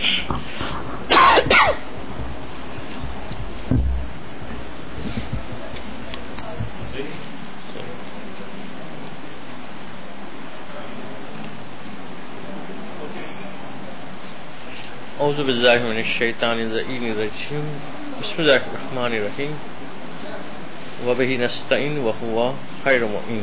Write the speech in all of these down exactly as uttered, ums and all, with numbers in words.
اعوذ باللہ من الشیطان الرجیم بسم اللہ الرحمن الرحیم وبہ نستعین وہو خیر معین.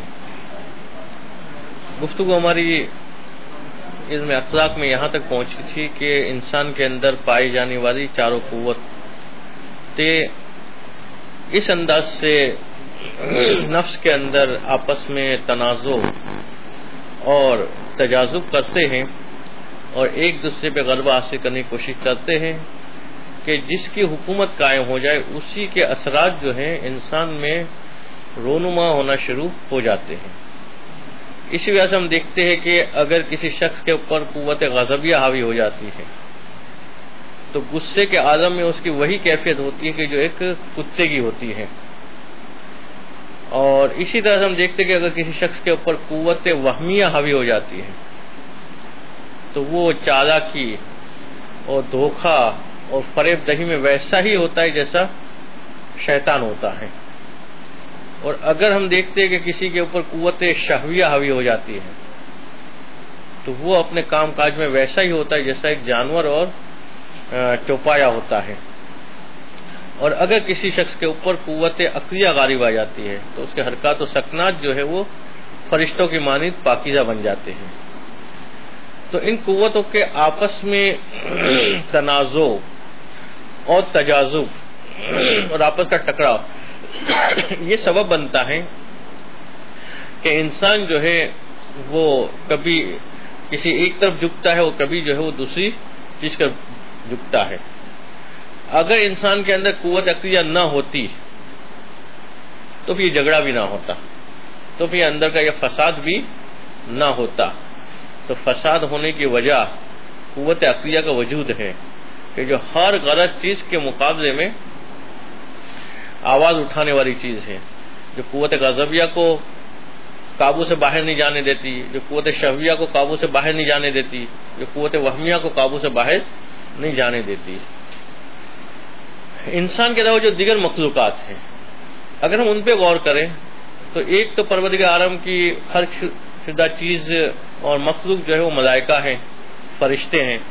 گفتگو ہماری علم اخلاق میں یہاں تک پہنچی تھی کہ انسان کے اندر پائی جانے والی چاروں قوتیں اس انداز سے نفس کے اندر آپس میں تنازع اور تجاذب کرتے ہیں اور ایک دوسرے پہ غلبہ حاصل کرنے کی کوشش کرتے ہیں کہ جس کی حکومت قائم ہو جائے اسی کے اثرات جو ہیں انسان میں رونما ہونا شروع ہو جاتے ہیں. اسی وجہ سے ہم دیکھتے ہیں کہ اگر کسی شخص کے اوپر قوت غضبیہ حاوی ہو جاتی ہے تو غصے کے عالم میں اس کی وہی کیفیت ہوتی ہے کہ جو ایک کتے کی ہوتی ہے. اور اسی طرح سے ہم دیکھتے ہیں کہ اگر کسی شخص کے اوپر قوت وہمیہ حاوی ہو جاتی ہے تو وہ چالاکی اور دھوکہ اور فریب دہی میں ویسا ہی ہوتا ہے جیسا شیطان ہوتا ہے. اور اگر ہم دیکھتے ہیں کہ کسی کے اوپر قوت شہویہ حاوی ہو جاتی ہے تو وہ اپنے کام کاج میں ویسا ہی ہوتا ہے جیسا ایک جانور اور چوپایا ہوتا ہے. اور اگر کسی شخص کے اوپر قوت عقلیہ غالب آ جاتی ہے تو اس کے حرکات و سکنات جو ہے وہ فرشتوں کی مانند پاکیزہ بن جاتے ہیں. تو ان قوتوں کے آپس میں تنازع اور تجاذب اور آپس کا ٹکراؤ یہ سبب بنتا ہے کہ انسان جو ہے وہ کبھی کسی ایک طرف جھکتا ہے اور کبھی جو ہے وہ دوسری چیز کا جھکتا ہے. اگر انسان کے اندر قوت عقلیہ نہ ہوتی تو پھر یہ جھگڑا بھی نہ ہوتا, تو پھر اندر کا یہ فساد بھی نہ ہوتا. تو فساد ہونے کی وجہ قوت عقلیہ کا وجود ہے کہ جو ہر غلط چیز کے مقابلے میں آواز اٹھانے والی چیز ہے, جو قوت غضبیہ کو قابو سے باہر نہیں جانے دیتی, جو قوت شہویہ کو قابو سے باہر نہیں جانے دیتی, جو قوت وہمیہ کو قابو سے باہر نہیں جانے دیتی. انسان کے علاوہ جو دیگر مخلوقات ہیں اگر ہم ان پہ غور کریں تو ایک تو پروردگار عالم کی خلق شدہ چیز اور مخلوق جو ہے وہ ملائکہ ہیں, فرشتے ہیں.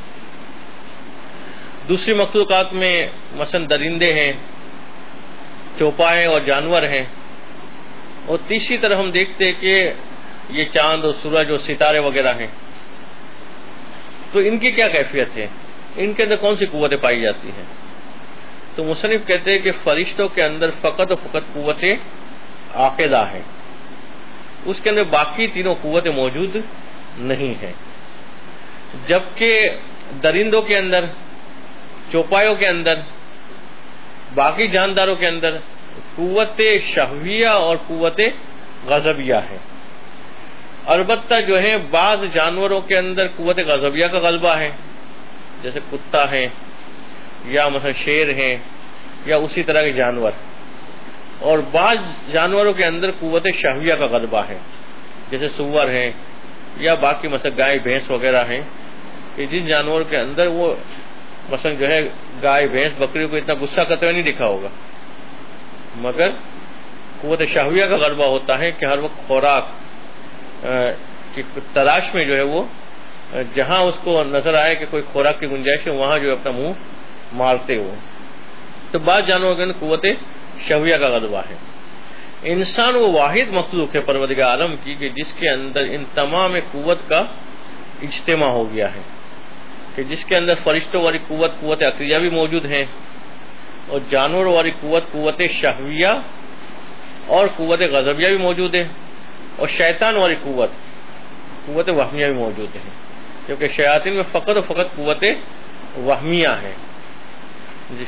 دوسری مخلوقات میں مثلا درندے ہیں, چوپائے اور جانور ہیں. اور تیسری طرف ہم دیکھتے ہیں کہ یہ چاند اور سورج اور ستارے وغیرہ ہیں. تو ان کی کیا کیفیت ہے, ان کے اندر کون سی قوتیں پائی جاتی ہیں؟ تو مصنف کہتے ہیں کہ فرشتوں کے اندر فقط و فقط قوت عاقدہ ہے, اس کے اندر باقی تینوں قوتیں موجود نہیں ہیں. جبکہ درندوں کے اندر, چوپایوں کے اندر, باقی جانداروں کے اندر قوت شہویہ اور قوت غضبیہ ہے. البتہ جو ہے بعض جانوروں کے اندر قوت غضبیہ کا غلبہ ہے, جیسے کتا ہے یا مثلا شیر ہیں یا اسی طرح کے جانور. اور بعض جانوروں کے اندر قوت شہویہ کا غلبہ ہے, جیسے سور ہیں یا باقی مثلا گائے بھینس وغیرہ ہیں, کہ جن جانوروں کے اندر وہ مثلا جو ہے گائے بھینس بکری کو اتنا غصہ کرتے ہوئے نہیں دکھا ہوگا, مگر قوت شہویہ کا غلبہ ہوتا ہے کہ ہر وقت خوراک کی تلاش میں جو ہے وہ جہاں اس کو نظر آئے کہ کوئی خوراک کی گنجائش ہے وہاں جو ہے اپنا منہ مارتے ہو. تو بعض جانوروں کے اندر قوت شہویہ کا غلبہ ہے. انسان وہ واحد مخلوق ہے پروردگار عالم کی کہ جس کے اندر ان تمام قوت کا اجتماع ہو گیا ہے, کہ جس کے اندر فرشتوں والی قوت قوت عقلیہ بھی موجود ہے, اور جانوروں والی قوت قوت شہویہ اور قوت غضبیہ بھی موجود ہے, اور شیطان والی قوت قوت وہمیہ بھی موجود ہے, کیونکہ شیاطین میں فقط و فقط قوت وہمیہ ہے. جی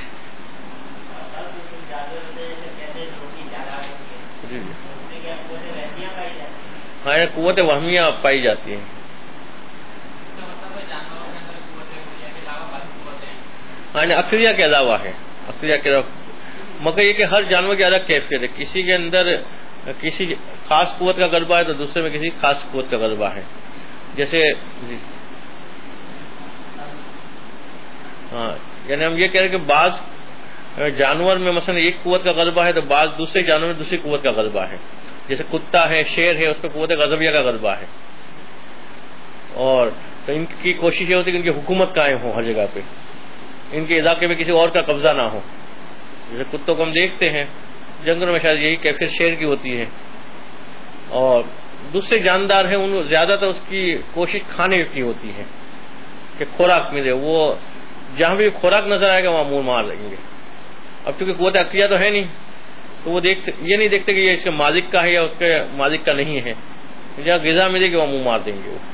جی ہاں قوت وہمیہ پائی جاتی ہے. ہاں عقلیہ کے علاوہ ہے, عقلیہ کے علاوہ, مگر یہ کہ ہر جانور کی الگ کیفیت ہے. کسی کے اندر کسی خاص قوت کا غلبہ ہے تو دوسرے میں کسی خاص قوت کا غلبہ ہے. جیسے جی ہاں یعنی ہم یہ کہہ رہے ہیں کہ بعض جانور میں مثلا ایک قوت کا غلبہ ہے تو بعض دوسرے جانور میں دوسری قوت کا غلبہ ہے. جیسے کتا ہے، شیر ہے، اس پہ قوت غضبیہ کا غلبہ ہے. اور تو ان کی کوشش یہ ہوتی ہے کہ ان کی حکومت قائم ہو ہر جگہ پہ، ان کے علاقے میں کسی اور کا قبضہ نہ ہو. جیسے کتوں کو ہم دیکھتے ہیں جنگلوں میں، شاید یہی کیفیت شیر کی ہوتی ہے. اور دوسرے جاندار ہیں، ان زیادہ تر اس کی کوشش کھانے کی ہوتی ہے کہ خوراک ملے. وہ جہاں بھی خوراک نظر آئے گا وہاں منہ مار لیں گے. اب چونکہ قوت عقلیہ تو ہے نہیں، تو وہ دیکھتے یہ نہیں دیکھتے کہ یہ اس کے مالک کا ہے یا اس کے مالک کا نہیں ہے. جہاں غذا ملے گی وہاں منہ مار دیں گے وہ.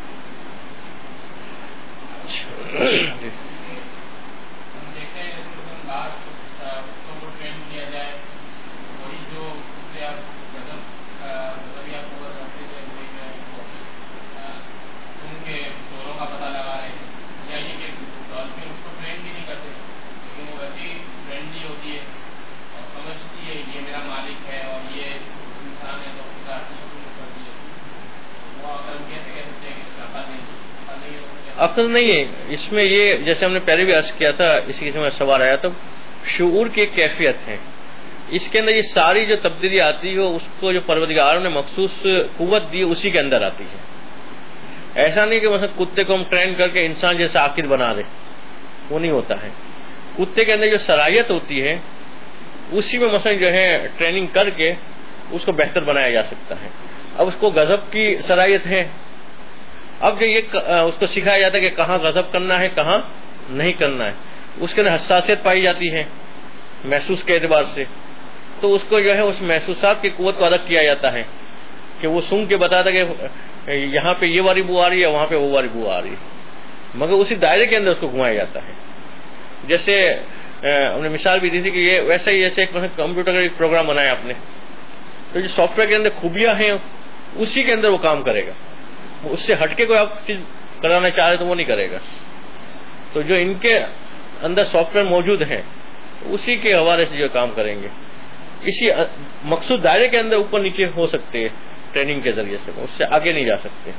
عقل نہیں ہے اس میں. یہ جیسے ہم نے پہلے بھی عرض کیا تھا، اسی قسم کا سوال آیا تھا، شعور کی ایک کیفیت ہے. اس کے اندر یہ ساری جو تبدیلی آتی ہے اس کو جو پروردگار نے مخصوص قوت دی اسی کے اندر آتی ہے. ایسا نہیں کہ مثلا کتے کو ہم ٹرین کر کے انسان جیسا عاقل بنا دیں، وہ نہیں ہوتا ہے. کتے کے اندر جو صلاحیت ہوتی ہے اسی میں مثلا جو ہے ٹریننگ کر کے اس کو بہتر بنایا جا سکتا ہے. اب اس کو غضب کی صلاحیت ہے، اب جو یہ اس کو سکھایا جاتا ہے کہ کہاں غضب کرنا ہے کہاں نہیں کرنا ہے. اس کے اندر حساسیت پائی جاتی ہے محسوس کے اعتبار سے، تو اس کو جو ہے اس محسوسات کی قوت کو الگ کیا جاتا ہے کہ وہ سونگ کے بتاتا کہ یہاں پہ یہ والی بو آ رہی ہے، وہاں پہ وہ والی بو آ رہی ہے، مگر اسی دائرے کے اندر اس کو گھمایا جاتا ہے. جیسے ہم نے مثال بھی دی تھی کہ یہ ویسا ہی جیسے ایک کمپیوٹر کا ایک پروگرام بنایا آپ نے، تو جو سافٹ ویئر کے اندر خوبیاں ہیں اسی کے اندر وہ کام کرے گا. اس سے ہٹ کے کوئی آپ چیز کرانا چاہ رہے تو وہ نہیں کرے گا. تو جو ان کے اندر سافٹ ویئر موجود ہیں اسی کے حوالے سے جو کام کریں گے. اسی مقصود دائرے کے اندر اوپر نیچے ہو سکتے ہیں ٹریننگ کے ذریعے سے، اس سے آگے نہیں جا سکتے.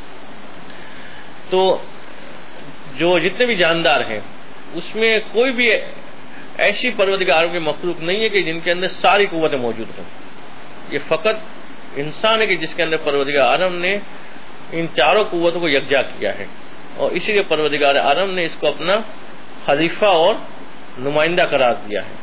تو جو جتنے بھی جاندار ہیں اس میں کوئی بھی ایسی پروردگاروں کی مخلوق نہیں ہے کہ جن کے اندر ساری قوتیں موجود ہوں. یہ فقط انسان ہے کہ جس کے اندر پروردگار عالم نے ان چاروں قوتوں کو یکجا کیا ہے، اور اسی لیے پروردگار عالم نے اس کو اپنا خلیفہ اور نمائندہ قرار دیا ہے.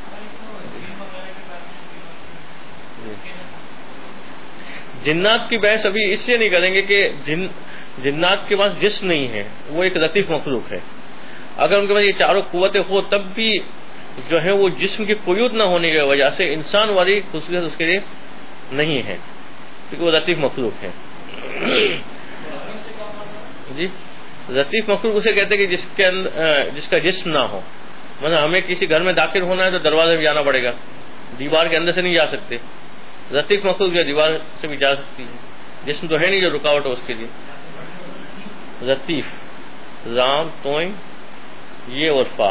جنات کی بحث ابھی اس لیے نہیں کریں گے کہ جن جنات کے پاس جسم نہیں ہے، وہ ایک لطیف مخلوق ہے. اگر ان کے پاس یہ چاروں قوتیں ہو تب بھی جو ہے وہ جسم کی قیود نہ ہونے کی وجہ سے انسان والی خصوصیت اس کے لیے نہیں ہے، کیونکہ وہ لطیف مخلوق ہے. جی لطیف مخلوق اسے کہتے ہیں کہ جس کے اندر جس کا جسم نہ ہو. مثلا ہمیں کسی گھر میں داخل ہونا ہے تو دروازے میں جانا پڑے گا، دیوار کے اندر سے نہیں جا سکتے. لطیف مخلوق جو دیوار سے بھی جا سکتی ہے، جسم تو ہے نہیں جو رکاوٹ ہو اس کے لیے. لطیف رام توئیں یہ اور فا.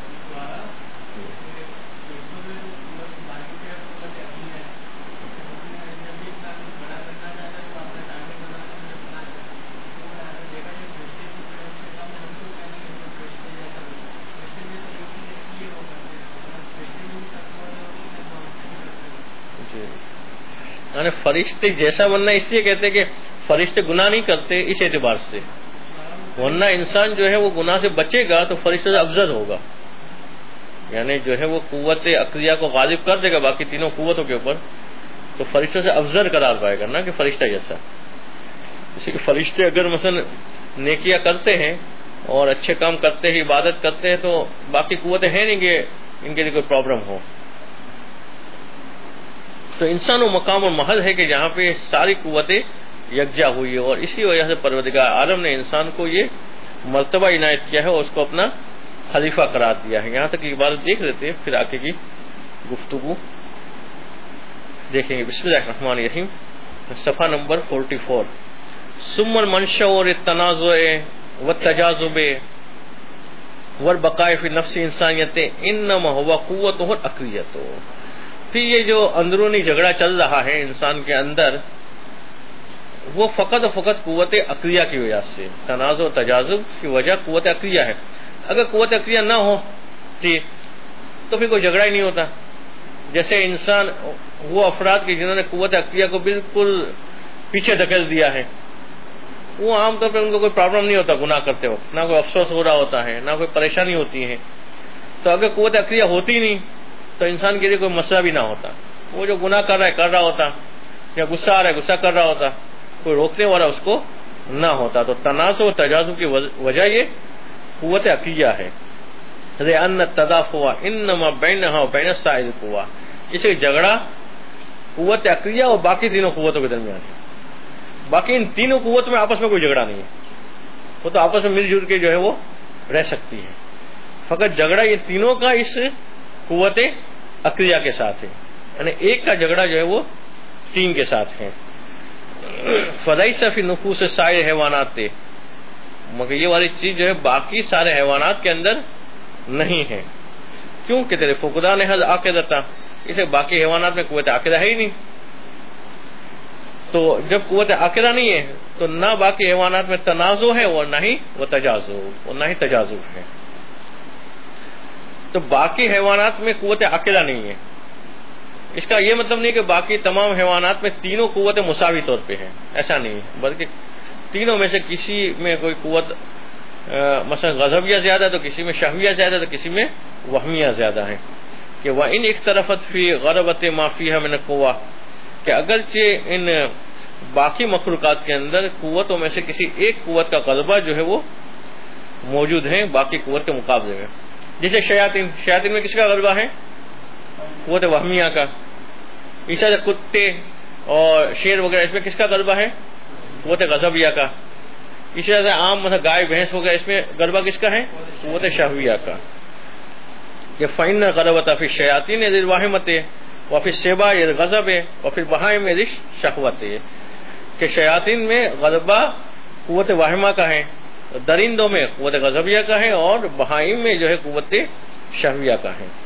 یعنی فرشتے جیسا بننا اس لیے کہتے ہیں کہ فرشتے گناہ نہیں کرتے اس اعتبار سے، ورنہ انسان جو ہے وہ گناہ سے بچے گا تو فرشتے سے افضل ہوگا. یعنی جو ہے وہ قوت عقلیہ کو غالب کر دے گا باقی تینوں قوتوں کے اوپر، تو فرشتوں سے افضل قرار پائے گا، نہ کہ فرشتہ جیسا. اسی کہ فرشتے اگر مثلا نیکیاں کرتے ہیں اور اچھے کام کرتے ہیں، عبادت کرتے ہیں، تو باقی قوتیں ہیں نہیں کہ ان کے لیے کوئی پرابلم ہو. تو انسان و مقام اور محل ہے کہ جہاں پہ ساری قوتیں یکجا ہوئی ہے، اور اسی وجہ سے پروردگار عالم نے انسان کو یہ مرتبہ عنایت کیا ہے اور اس کو اپنا خلیفہ قرار دیا ہے. یہاں تک کی عبادت دیکھ لیتے ہیں، پھر آگے کی گفتگو دیکھیں گے. بسم اللہ الرحمن الرحیم، صفحہ نمبر فورٹی فور. ثم المنشأ اور التنازع والتجاذب والبقاء فی نفس انسانیت انما هو قوته العقلیۃ. پھر یہ جو اندرونی جھگڑا چل رہا ہے انسان کے اندر، وہ فقط و فقط قوت عقلیہ کی وجہ سے، تنازع و تجاذب کی وجہ قوت عقلیہ ہے. اگر قوت عقلیہ نہ ہو تو پھر کوئی جھگڑا ہی نہیں ہوتا. جیسے انسان وہ افراد کے جنہوں نے قوت عقلیہ کو بالکل پیچھے دھکیل دیا ہے، وہ عام طور پہ ان کو کوئی پرابلم نہیں ہوتا گناہ کرتے وقت، نہ کوئی افسوس ہو رہا ہوتا ہے، نہ کوئی پریشانی ہوتی ہے. تو اگر قوت عقلیہ ہوتی نہیں تو انسان کے لیے کوئی مسئلہ بھی نہ ہوتا. وہ جو گناہ کر رہا ہے کر رہا ہوتا، یا غصہ آ رہا ہے غصہ کر رہا ہوتا، کوئی روکنے والا اس کو نہ ہوتا. تو تنازع و تجازع کی وجہ یہ قوت عقلیہ ہے. لأن التدافع انما بینہا و بین سائر القوى، اس لیے جھگڑا قوت عقلیہ اور باقی تینوں قوتوں کے درمیان ہے. باقی ان تینوں قوتوں میں آپس میں کوئی جھگڑا نہیں ہے، وہ تو آپس میں مل جل کے جو ہے وہ رہ سکتی ہے. فقط جھگڑا یہ تینوں کا اس قوت عقلیہ کے ساتھ ہے، یعنی ایک کا جھگڑا جو ہے وہ تین کے ساتھ ہے. فلیس فی نفوس سائر حیوانات، مگر یہ والی چیز جو ہے باقی سارے حیوانات کے اندر نہیں ہے. کیوں کہ تیرے فقدان حظ عاقدتا، اسے باقی حیوانات میں قوت عاقدہ ہے ہی نہیں. تو جب قوت عاقدہ نہیں ہے تو نہ باقی حیوانات میں تنازع ہے اور نہ ہی وہ تجازع اور نہ ہی تجازع ہے. تو باقی حیوانات میں قوت عاقدہ نہیں ہے، اس کا یہ مطلب نہیں کہ باقی تمام حیوانات میں تینوں قوتیں مساوی طور پہ ہیں، ایسا نہیں ہے، بلکہ تینوں میں سے کسی میں کوئی قوت مثلا غضبیہ زیادہ ہے تو کسی میں شہویہ زیادہ ہے تو کسی میں وہمیہ زیادہ ہے. کہ وَإِنْ اخْتَلَفَتْ فِي غَلَبَةِ مَا فِيهَا مِنَ الْقُوَّةِ، کہ اگرچہ ان باقی مخلوقات کے اندر قوتوں میں سے کسی ایک قوت کا غلبہ جو ہے وہ موجود ہے باقی قوت کے مقابلے میں. جیسے شیاطین، شیاطین میں کس کا غلبہ ہے؟ قوت وہمیہ کا. اسی طرح کتے اور شیر وغیرہ اس میں کس کا غلبہ ہے؟ قوت غضبیہ کا. اسی طرح عام مثلا گائے بھینس وغیرہ اس میں غلبہ کس کا ہے؟ قوت شہویہ کا. کہ فَإِنَّ الْغَلَبَةَ فِي الشَّيَاطِينِ ذِي الْوَهْمَةِ وَفِي السِّبَاعِ الْغَضَبِ وَفِي الْبَهَائِمِ ذِي الشَّهْوَةِ، کہ شیاطین میں غلبہ قوت واہمہ کا ہے، درندوں میں قوت غضبیہ کا ہے، اور بہائم میں جو ہے قوت شہویہ کا ہے.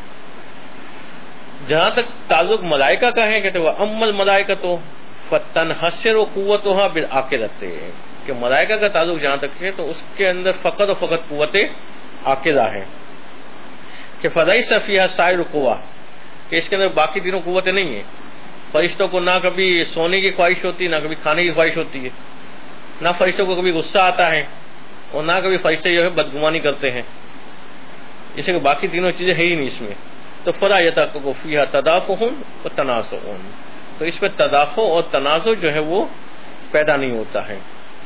جہاں تک تعلق ملائکہ کا ہے کہتے وہ اما الملائکۃ فتنحصر قوتها بالعاقلۃ، کہ ملائکہ کا تعلق جہاں تک ہے تو اس کے اندر فقط و فقط قوت عاقلہ ہے. کہ فلیس فیہا سائر القوى، کہ اس کے اندر باقی تینوں قوتیں نہیں ہیں. فرشتوں کو نہ کبھی سونے کی خواہش ہوتی ہے، نہ کبھی کھانے کی خواہش ہوتی ہے، نہ فرشتوں کو کبھی غصہ آتا ہے، اور نہ کبھی فرشتے جو ہے بدگمانی کرتے ہیں. اس لیے کہ باقی تینوں چیزیں ہے ہی نہیں اس میں. تو فلا یتحقق فیہا تدافع و تنازع، تو اس میں تدافع اور تنازع جو ہے وہ پیدا نہیں ہوتا ہے.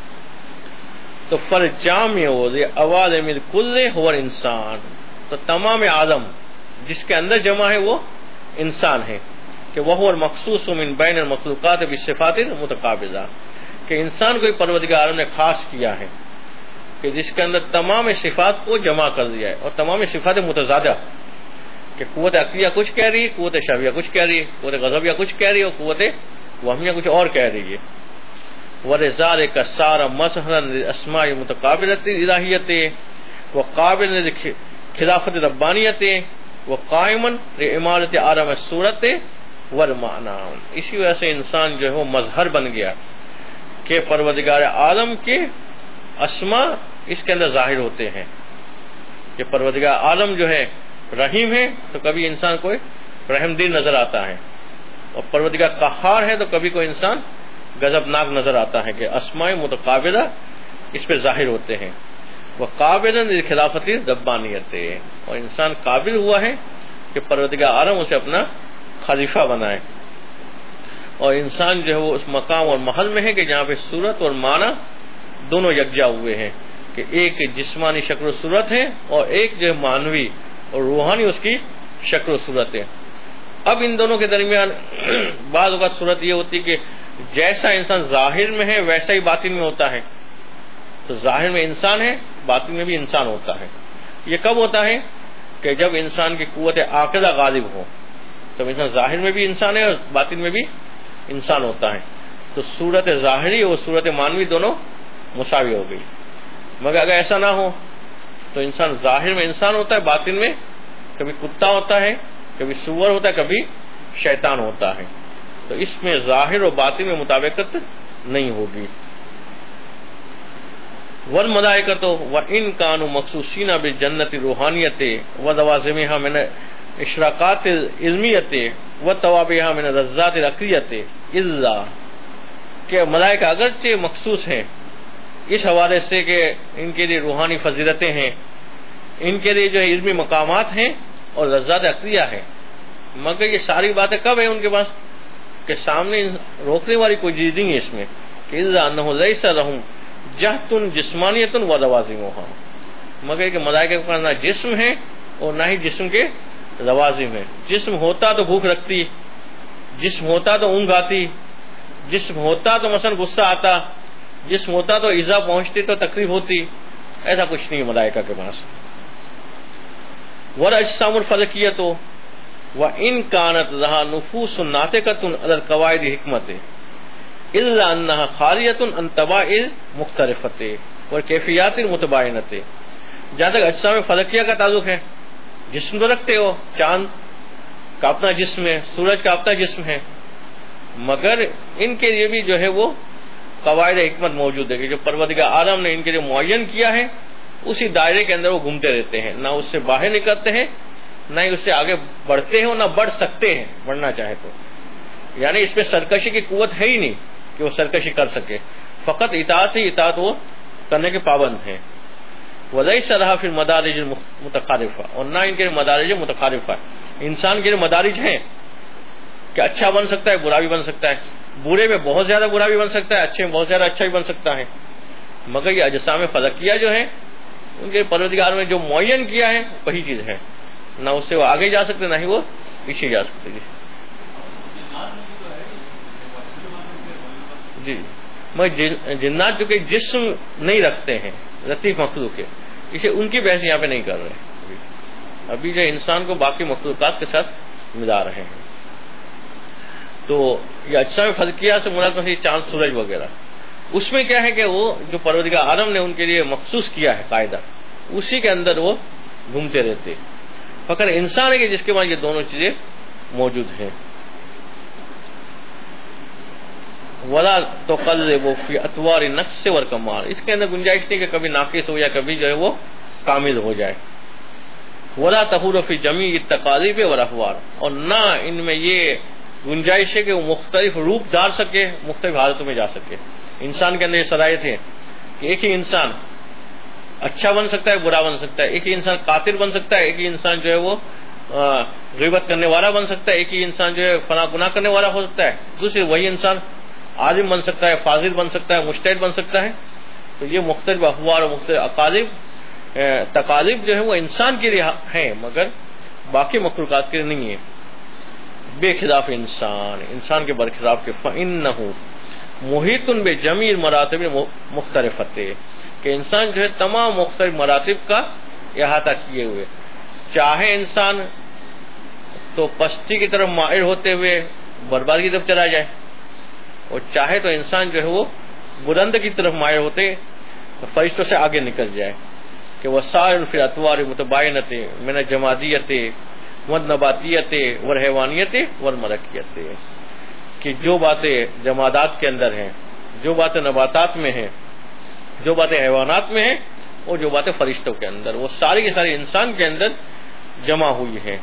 تو فالجامع لعوالم الکل هو الانسان، تو تمام عالم جس کے اندر جمع ہے وہ انسان ہے. کہ وہ المخصوص من بین المخلوقات بالصفات المتقابلہ، کہ انسان کو پروردگار عالم نے خاص کیا ہے کہ جس کے اندر تمام صفات کو جمع کر دیا ہے، اور تمام صفات متضادہ، کہ قوت عقلیہ کچھ کہہ رہی ہے، قوت شہویہ کچھ کہہ رہی ہے، قوت غضبیہ کچھ کہہ رہی ہے، اور قوت وہمیہ کچھ اور کہہ رہی ہے. وَلِذَلِكَ صَارَ مَظْهَرًا لِلْأَسْمَاءِ الْمُتَقَابِلَةِ الْإِلَٰهِيَّةِ وَقَابِلًا لِلْخِلَافَةِ الرَّبَّانِيَّةِ وَقَائِمًا لِعِمَارَةِ عَالَمِ الصُّورَةِ وَالْمَعْنَىٰ. اسی وجہ سے انسان جو ہے وہ مظہر بن گیا کہ پروردگار عالم کے اسماء اس کے اندر ظاہر ہوتے ہیں. کہ پروردگار عالم جو ہے رحیم ہے تو کبھی انسان کوئی رحم دل نظر آتا ہے، اور پروردگار قہار ہے تو کبھی کوئی انسان غضبناک نظر آتا ہے. کہ اسماء متقابلہ اس پہ ظاہر ہوتے ہیں. وہ قابل خلافت ربانیت، اور انسان قابل ہوا ہے کہ پروردگار عالم اسے اپنا خلیفہ بنائے. اور انسان جو ہے وہ اس مقام اور محل میں ہے کہ جہاں پہ صورت اور معنی دونوں یکجا ہوئے ہیں. کہ ایک جسمانی شکل و صورت ہے اور ایک جو ہے معنوی اور روحانی اس کی شکل و صورت ہے. اب ان دونوں کے درمیان بعض اوقات صورت یہ ہوتی کہ جیسا انسان ظاہر میں ہے ویسا ہی باطن میں ہوتا ہے. تو ظاہر میں انسان ہے، باطن میں بھی انسان ہوتا ہے. یہ کب ہوتا ہے؟ کہ جب انسان کی قوت عاقلہ غالب ہو، تب انسان ظاہر میں بھی انسان ہے اور باطن میں بھی انسان ہوتا ہے. تو صورت ظاہری اور صورت معنوی دونوں مساوی ہو گئی. مگر اگر ایسا نہ ہو تو انسان ظاہر میں انسان ہوتا ہے، باطن میں کبھی کتا ہوتا ہے، کبھی سور ہوتا ہے، کبھی شیطان ہوتا ہے. تو اس میں ظاہر اور باطن میں مطابقت نہیں ہوگی. والملائکۃ وان کانوا مخصوصین بالجنۃ روحانیت ولوازمها من اشراقات علمیت وتوابعها من لذات العقلیت الا کہ ملائکہ اگرچہ مخصوص ہیں اس حوالے سے کہ ان کے لیے روحانی فضیلتیں ہیں، ان کے لیے جو ہے علمی مقامات ہیں اور لذات عقلیہ ہے، مگر یہ ساری باتیں کب ہیں ان کے پاس کہ سامنے روکنے والی کوئی چیز نہیں ہے اس میں کہ الا انہ لیس لہم جہت جسمانیت و لوازمها، مگر کہ ملائکہ کے پاس نہ جسم ہے اور نہ ہی جسم کے لوازم ہے۔ جسم ہوتا تو بھوک لگتی، جسم ہوتا تو اونگ آتی، جسم ہوتا تو مثلا غصہ آتا، جسم ہوتا تو ایذا پہنچتی تو تکلیف ہوتی، ایسا کچھ نہیں ہے ملائکہ کے پاس۔ والاجسام الفلکیۃ وان کانت لها نفوس ناطقۃ علی القواعد حکمت الا انها خالیۃ عن طباع مختلفۃ وکیفیات متباینۃ۔ جہاں تک اجسام فلکیہ کا تعلق ہے، جسم تو رکھتے ہو، چاند کا اپنا جسم ہے، سورج کا اپنا جسم ہے، مگر ان کے لیے بھی جو ہے وہ قواعد حکمت موجود ہے کہ جو پروردگار عالم نے ان کے لیے معین کیا ہے اسی دائرے کے اندر وہ گھومتے رہتے ہیں، نہ اس سے باہر نکلتے ہیں نہ ہی اس سے آگے بڑھتے ہیں اور نہ بڑھ سکتے ہیں بڑھنا چاہے تو، یعنی اس میں سرکشی کی قوت ہے ہی نہیں کہ وہ سرکشی کر سکے، فقط اطاعت ہی اطاعت وہ کرنے کے پابند ہیں۔ ولیس لها فی المدارج المتخالفہ، اور نہ ان کے مدارج متخالفہ، انسان کے مدارج ہیں کہ اچھا بن سکتا ہے برا بھی بن سکتا ہے، برے میں بہت زیادہ برا بھی بن سکتا ہے، اچھے میں بہت زیادہ اچھا بھی بن سکتا ہے، مگر یہ اجسام فلکیہ جو ہیں ان کے پروردگار نے جو معین کیا ہے وہی چیز ہے، نہ اس سے وہ آگے جا سکتے نہ ہی وہ پیچھے جا سکتے۔ جی میں جنات جو کہ جسم نہیں رکھتے ہیں، لطیف مخلوق ہے، اسے ان کی بحث یہاں پہ نہیں کر رہے، ابھی جو انسان کو باقی مخلوقات کے ساتھ ملا رہے ہیں۔ تو یہ اجسام فلکیہ سے مراد مثلا چاند سورج وغیرہ، اس میں کیا ہے کہ وہ جو پروردگار عالم نے ان کے لیے مخصوص کیا ہے قاعدہ، اسی کے اندر وہ گھومتے رہتے، فقط انسان ہے کہ جس کے پاس یہ دونوں چیزیں موجود ہیں۔ ولا تقلب فی اطوار نقص والکمال، اس کے اندر گنجائش نہیں کہ کبھی ناقص ہو یا کبھی جو ہے وہ کامل ہو جائے۔ ولا تحور فی جمیع التقالیب والاحوال، اور نہ ان میں یہ گنجائش ہے کہ وہ مختلف روپ ڈال سکے، مختلف حالتوں میں جا سکے۔ انسان کے اندر یہ صلاحیت ہے کہ ایک ہی انسان اچھا بن سکتا ہے برا بن سکتا ہے، ایک ہی انسان قاتل بن سکتا ہے، ایک ہی انسان جو ہے وہ غیبت کرنے والا بن سکتا ہے، ایک ہی انسان جو ہے فلاں گناہ کرنے والا ہو سکتا ہے، دوسری وہی انسان عالم بن سکتا ہے، فاضل بن سکتا ہے، مجتہد بن سکتا ہے۔ تو یہ مختلف احوال اور مختلف اقالب تقالب جو ہے وہ انسان کے لیے ہیں مگر باقی مخلوقات کے لیے نہیں ہے۔ بے خلاف انسان، انسان کے برخلاف کے فإنہ محیط بجمیع المراتب مختلفۃ، کہ انسان جو ہے تمام مختلف مراتب کا احاطہ کیے ہوئے، چاہے انسان تو پستی کی طرف مائل ہوتے ہوئے بربادی کی طرف چلا جائے، اور چاہے تو انسان جو ہے وہ بلند کی طرف مائل ہوتے فرشتوں سے آگے نکل جائے، کہ وسائل فی اطوار متباینۃ من الجمادیۃ والنباتیت والحیوانیت والملکیت، کہ جو باتیں جمادات کے اندر ہیں، جو باتیں نباتات میں ہیں، جو باتیں حیوانات میں ہیں، اور جو باتیں فرشتوں کے اندر، وہ ساری کی ساری انسان کے اندر جمع ہوئی ہیں۔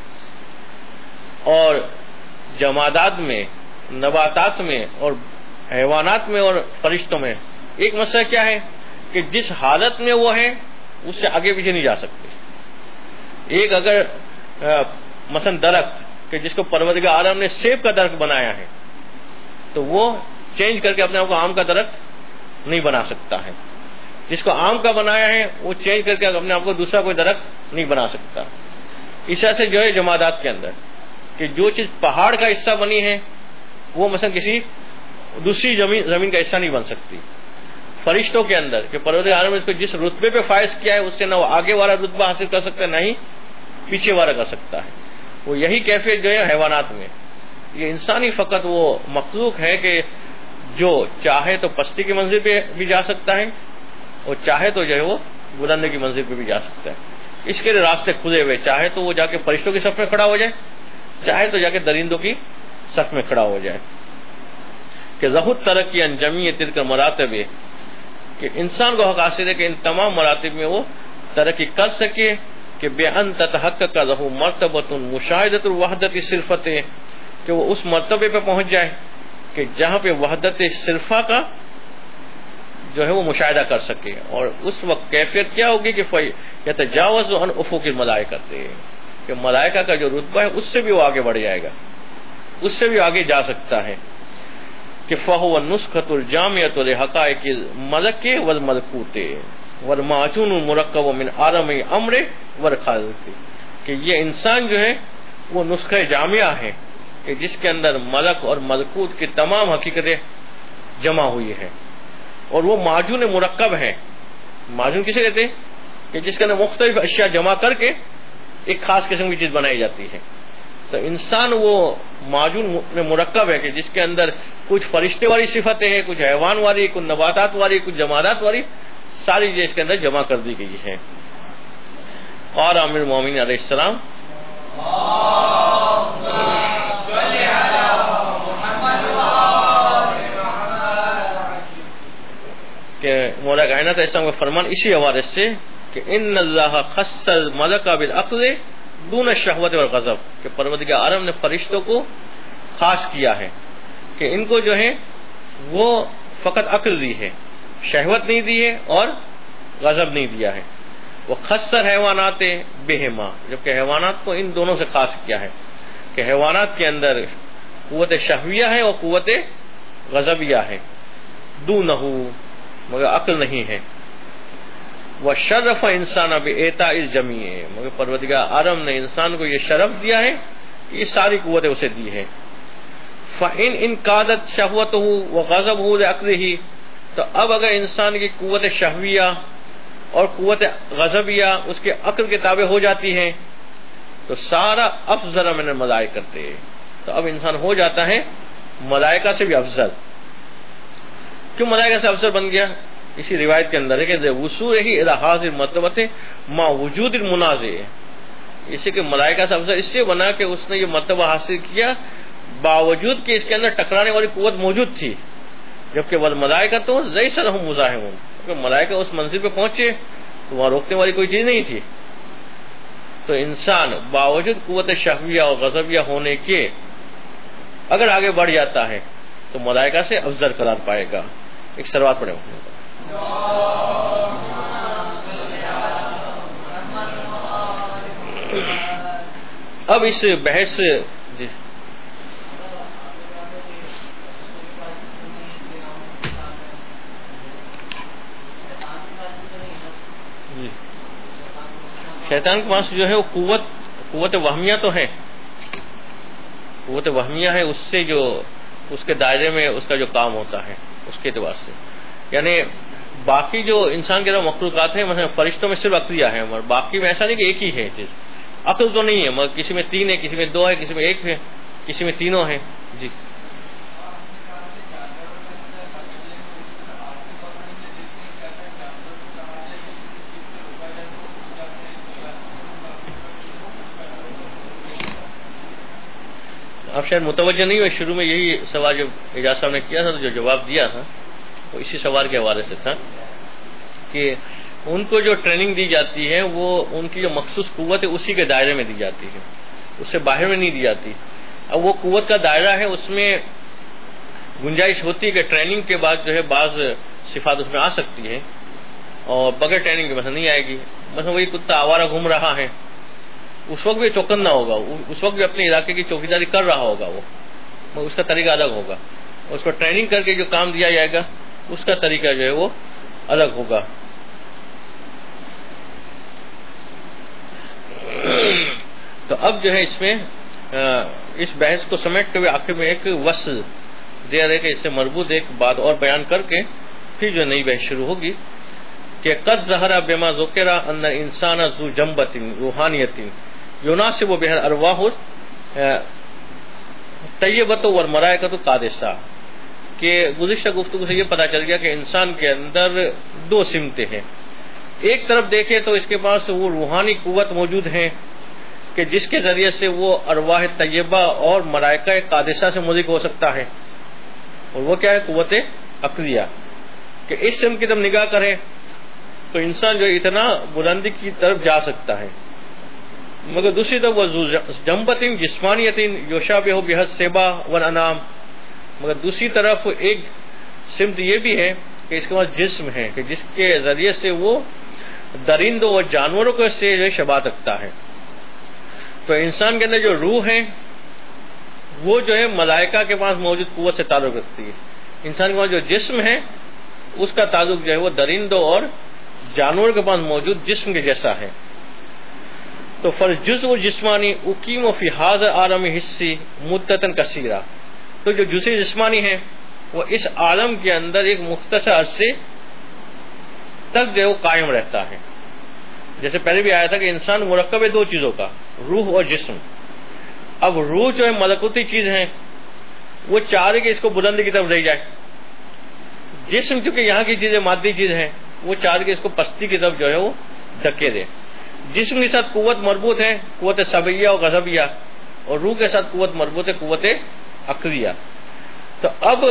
اور جمادات میں، نباتات میں اور حیوانات میں اور فرشتوں میں ایک مسئلہ کیا ہے کہ جس حالت میں وہ ہیں اس سے آگے پیچھے نہیں جا سکتے۔ ایک اگر مثلا درخت کہ جس کو پروردگار عالم نے سیب کا درخت بنایا ہے تو وہ چینج کر کے اپنے آپ کو آم کا درخت نہیں بنا سکتا ہے، جس کو آم کا بنایا ہے وہ چینج کر کے اپنے آپ کو دوسرا کوئی درخت نہیں بنا سکتا۔ اس طرح سے جو ہے جمادات کے اندر کہ جو چیز پہاڑ کا حصہ بنی ہے وہ مثلا کسی دوسری زمین زمین کا حصہ نہیں بن سکتی۔ فرشتوں کے اندر کہ پروردگار عالم نے اس کو جس رتبے پہ فائز کیا ہے اس سے نہ وہ آگے والا رتبہ حاصل کر سکتا ہے نہ ہی پیچھے والا کر سکتا ہے، وہ یہی کیفیت جو ہے حیوانات میں۔ یہ انسانی فقط وہ مخلوق ہے کہ جو چاہے تو پستی کی منزل پہ بھی جا سکتا ہے اور چاہے تو جو ہے وہ بلندی کی منزل پہ بھی جا سکتا ہے۔ اس کے لیے راستے کھلے ہوئے، چاہے تو وہ جا کے فرشتوں کی صف میں کھڑا ہو جائے، چاہے تو جا کے درندوں کی صف میں کھڑا ہو جائے۔ کہ ظہور ترقی ان جمیع تلک مراتب، کہ انسان کو حق حاصل ہے کہ ان تمام مراتب میں وہ ترقی کر سکے کہ بے ان تتحقق له مرتبۃ مشاہدۃ الوحدۃ صرفت، کہ وہ اس مرتبے پہ پہنچ جائے کہ جہاں پہ وحدت صرفہ کا جو ہے وہ مشاہدہ کر سکے، اور اس وقت کیفیت کیا ہوگی کہ یتجاوز عن افق الملائکۃ، کہ ملائکہ کا جو رتبہ ہے اس سے بھی وہ آگے بڑھ جائے گا، اس سے بھی آگے جا سکتا ہے کہ فہو النسخۃ الجامعۃ لحقائق الملک والملکوت والمعجون المرکب من عالم امر والخلق، کہ یہ انسان جو ہے وہ نسخہ جامعہ ہے کہ جس کے اندر ملک اور ملکوت کی تمام حقیقتیں جمع ہوئی ہیں، اور وہ معجون مرکب ہے۔ معجون کسے کہتے ہیں؟ کہ جس کے اندر مختلف اشیاء جمع کر کے ایک خاص قسم کی چیز بنائی جاتی ہے۔ تو انسان وہ معجون مرکب ہے کہ جس کے اندر کچھ فرشتے والی صفتیں ہیں، کچھ حیوان والی، کچھ نباتات والی، کچھ جمادات والی، ساری چیزیں اس کے اندر جمع کر دی گئی ہیں۔ اور امیر المومنین علیہ السلام کہ مولا کائنات علیہ السلام کا فرمان اسی حوالے سے کہ ان اللہ خص الملک بالعقل دون الشہوت والغضب، کہ پروردگار عالم نے فرشتوں کو خاص کیا ہے کہ ان کو جو ہے وہ فقط عقل دی ہے، شہوت نہیں دی ہے اور غضب نہیں دیا ہے۔ وہ خصر حیوانات بہما، جبکہ حیوانات کو ان دونوں سے خاص کیا ہے کہ حیوانات کے اندر قوت شہویہ ہے اور قوت غضبیہ ہے، دونہ مگر عقل نہیں ہے۔ وشرف انسان بإعطاء الجمیع، مگر پروردگار عالم نے انسان کو یہ شرف دیا ہے کہ یہ ساری قوتیں اسے دی ہے۔ فإن انقادت شہوتہ وغضبہ لعقلہ، تو اب اگر انسان کی قوت شہویہ اور قوت غضبیہ اس کے عقل کے تابع ہو جاتی ہیں تو سارا افضل من الملائکۃ، تو اب انسان ہو جاتا ہے ملائکہ سے بھی افضل۔ کیوں ملائکہ سے افضل بن گیا؟ اسی روایت کے اندر ہے کہ وصول ہی الی حاضر مرتبۃ ما وجود المنازع، اسی کہ ملائکہ سے افضل اس سے بنا کہ اس نے یہ مرتبہ حاصل کیا باوجود کہ اس کے اندر ٹکرانے والی قوت موجود تھی، جبکہ والملائکہ تو لیس لهم مزاحمون، کیونکہ ملائکہ اس منزل پہ پہنچے تو وہاں روکنے والی کوئی چیز نہیں تھی۔ تو انسان باوجود قوت شہویہ اور غضبیہ ہونے کے اگر آگے بڑھ جاتا ہے تو ملائکہ سے افضل قرار پائے گا۔ ایک سروات پڑھے اب اس بحث جی شیطان کے پاس جو ہے وہ قوت قوت وہمیہ تو ہے، قوت وہمیہ ہے، اس سے جو اس کے دائرے میں اس کا جو کام ہوتا ہے اس کے اعتبار سے، یعنی باقی جو انسان کے مخلوقات ہیں مثلا فرشتوں میں صرف عقلیہ ہیں، مگر باقی میں ایسا نہیں کہ ایک ہی ہے چیز، عقل تو نہیں ہے، مگر کسی میں تین ہے، کسی میں دو ہے، کسی میں ایک ہے، کسی میں تینوں ہیں۔ جی اب شاید متوجہ نہیں ہوئے، شروع میں یہی سوال جو اعجاز صاحب نے کیا تھا تو جو جواب دیا تھا وہ اسی سوال کے حوالے سے تھا کہ ان کو جو ٹریننگ دی جاتی ہے وہ ان کی جو مخصوص قوت ہے اسی کے دائرے میں دی جاتی ہے، اس سے باہر میں نہیں دی جاتی۔ اب وہ قوت کا دائرہ ہے، اس میں گنجائش ہوتی ہے کہ ٹریننگ کے بعد جو ہے بعض صفات اس میں آ سکتی ہے اور بغیر ٹریننگ کے مثلا نہیں آئے گی۔ مثلا وہی کتا آوارہ گھوم رہا ہے، اس وقت بھی چوکنا ہوگا، اس وقت بھی اپنے علاقے کی چوکیداری کر رہا ہوگا، وہ اس کا طریقہ الگ ہوگا، اس کو ٹریننگ کر کے جو کام دیا جائے گا اس کا طریقہ جو ہے وہ الگ ہوگا۔ تو اب جو ہے اس میں اس بحث کو سمیٹتے ہوئے آخر میں ایک وصل دے رہے کہ اس سے مربوط ایک بات اور بیان کر کے پھر جو نئی بحث شروع ہوگی کہ قد ظہر بما ذکر ان انسان ذو جنبۃ روحانیۃ یناسب بها الارواح طیبۃ والملائکۃ قادسہ، کہ گزشتہ گفتگو سے یہ پتہ چل گیا کہ انسان کے اندر دو سمتیں ہیں، ایک طرف دیکھیں تو اس کے پاس وہ روحانی قوت موجود ہے کہ جس کے ذریعے سے وہ ارواح طیبہ اور ملائکہ قادسہ سے مدرک ہو سکتا ہے، اور وہ کیا ہے؟ قوت عقلیہ، کہ اس سمت کی طرف نگاہ کرے تو انسان جو اتنا بلندی کی طرف جا سکتا ہے، مگر دوسری طرف وہ جمبتن جسمانیتن یشابہ بہا السباع والانعام، مگر دوسری طرف ایک سمت یہ بھی ہے کہ اس کے پاس جسم ہے کہ جس کے ذریعے سے وہ درندوں اور جانوروں کو سے جو شباہت رکھتا ہے. تو انسان کے اندر جو روح ہے وہ جو ہے ملائکہ کے پاس موجود قوت سے تعلق رکھتی ہے. انسان کے پاس جو جسم ہے اس کا تعلق جو ہے وہ درندوں اور جانوروں کے پاس موجود جسم کے جیسا ہے. تو فالجزء الجسمانی اقیم فی ھذا العالم حسی مدتاً کثیرہ، تو جو جزء جسمانی ہے وہ اس عالم کے اندر ایک مختصر عرصے تک جو ہے وہ قائم رہتا ہے. جیسے پہلے بھی آیا تھا کہ انسان مرکب ہے دو چیزوں کا، روح اور جسم. اب روح جو ہے ملکوتی چیز ہے، وہ چاہ رہی کہ اس کو بلندی کی طرف لے جائے. جسم چونکہ یہاں کی چیز ہے، مادی چیز ہے، وہ چاہ رہی کہ اس کو پستی کی طرف جو ہے وہ دھکے دے. جسم کے ساتھ قوت مربوط ہے، قوت سبعیہ اور غضبیہ، اور روح کے ساتھ قوت مربوط ہے، قوت عقلیہ. تو اب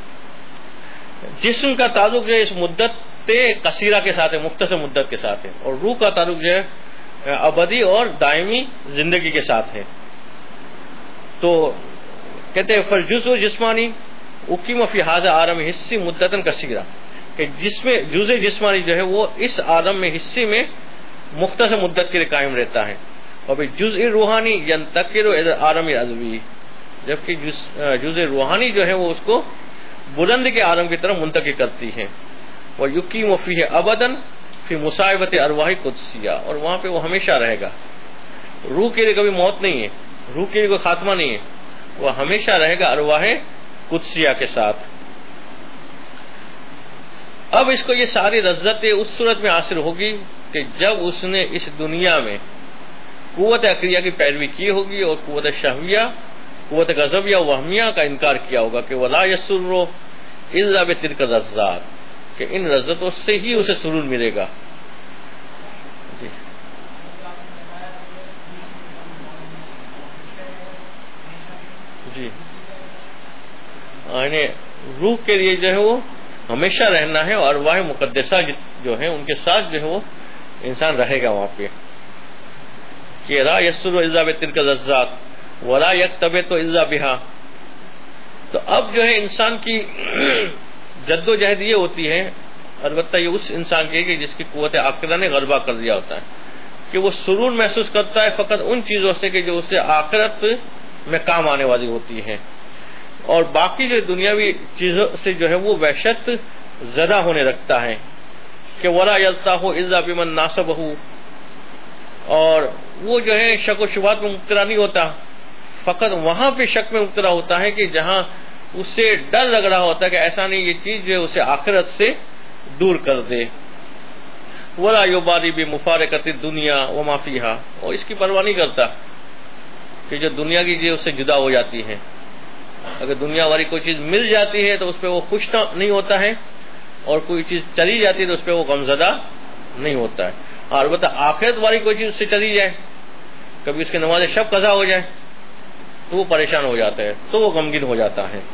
جسم کا تعلق جو ہے اس مدت قصیرہ کے ساتھ ہے، مختصر مدت کے ساتھ ہے، اور روح کا تعلق جو ہے ابدی اور دائمی زندگی کے ساتھ ہے. تو کہتے ہیں فالجزء جسمانی اقیم فی ھذا العالم حسی مدتاً کثیرہ، کہ جس میں جزء جسمانی جو ہے وہ اس عالم میں حصے میں مختصر مدت کے لیے قائم رہتا ہے. اور پھر جزء روحانی ینتقل الی العالم العلوی، جبکہ جزء روحانی جو ہے وہ اس کو بلند کے عالم کی طرف منتقل کرتی ہے. وَيُقِيمُ فِيهِ أَبَدًا فِي مُصَاحِبَةِ أَرْوَاحِ قُدْسِیَّہ، اور وہاں پہ وہ ہمیشہ رہے گا. روح کے لیے کبھی موت نہیں ہے، روح کے لیے کوئی خاتمہ نہیں ہے، وہ ہمیشہ رہے گا ارواح قدسیہ کے ساتھ. اب اس کو یہ ساری لذتیں اس صورت میں حاصل ہوگی کہ جب اس نے اس دنیا میں قوت عقلیہ کی پیروی کی ہوگی اور قوت شہویہ، قوت غضبیہ وہمیہ کا انکار کیا ہوگا کہ وَلَا يَسُرُّ إِلَّا بِتِلْكَ اللَّذَّاتِ، کہ ان لذتوں سے ہی اسے سرور ملے گا. جی جی یعنی روح کے لیے جو ہے وہ ہمیشہ رہنا ہے، اور ارواح مقدسہ جو ہیں ان کے ساتھ جو ہے وہ انسان رہے گا وہاں پہ. کہ لا یسر الا بتلک اللذات ولا یکتبط الا بها. تو اب جو ہے انسان کی جد و جہد یہ ہوتی ہے، البتہ یہ اس انسان کی کہ جس کی قوت عاقلہ نے غلبہ کر دیا ہوتا ہے، کہ وہ سرور محسوس کرتا ہے فقط ان چیزوں سے کہ جو اسے آخرت میں کام آنے والی ہوتی ہیں، اور باقی جو دنیاوی چیزوں سے جو ہے وہ وحشت زدہ ہونے لگتا ہے. کہ ولا یلتاح الا بمن ناسبہ، اور وہ جو ہے شک و شبہات میں مبتلا نہیں ہوتا، فقط وہاں پہ شک میں مبتلا ہوتا ہے کہ جہاں اسے ڈر لگ رہا ہوتا ہے کہ ایسا نہیں یہ چیز جو ہے اسے آخرت سے دور کر دے. ولا یبالی بمفارقۃ الدنیا وما فیہا، اور اس کی پرواہ نہیں کرتا کہ جو دنیا کی چیز اس سے جدا ہو جاتی ہے. اگر دنیا والی کوئی چیز مل جاتی ہے تو اس پہ وہ خوش نہیں ہوتا ہے، اور کوئی چیز چلی جاتی ہے تو اس پہ وہ غمزدہ نہیں ہوتا ہے. اور البتہ آخرت والی کوئی چیز اس سے چلی جائے، کبھی اس کے نماز شب قضا ہو جائے تو وہ پریشان ہو جاتا ہے، تو وہ غمگین ہو جاتا ہے.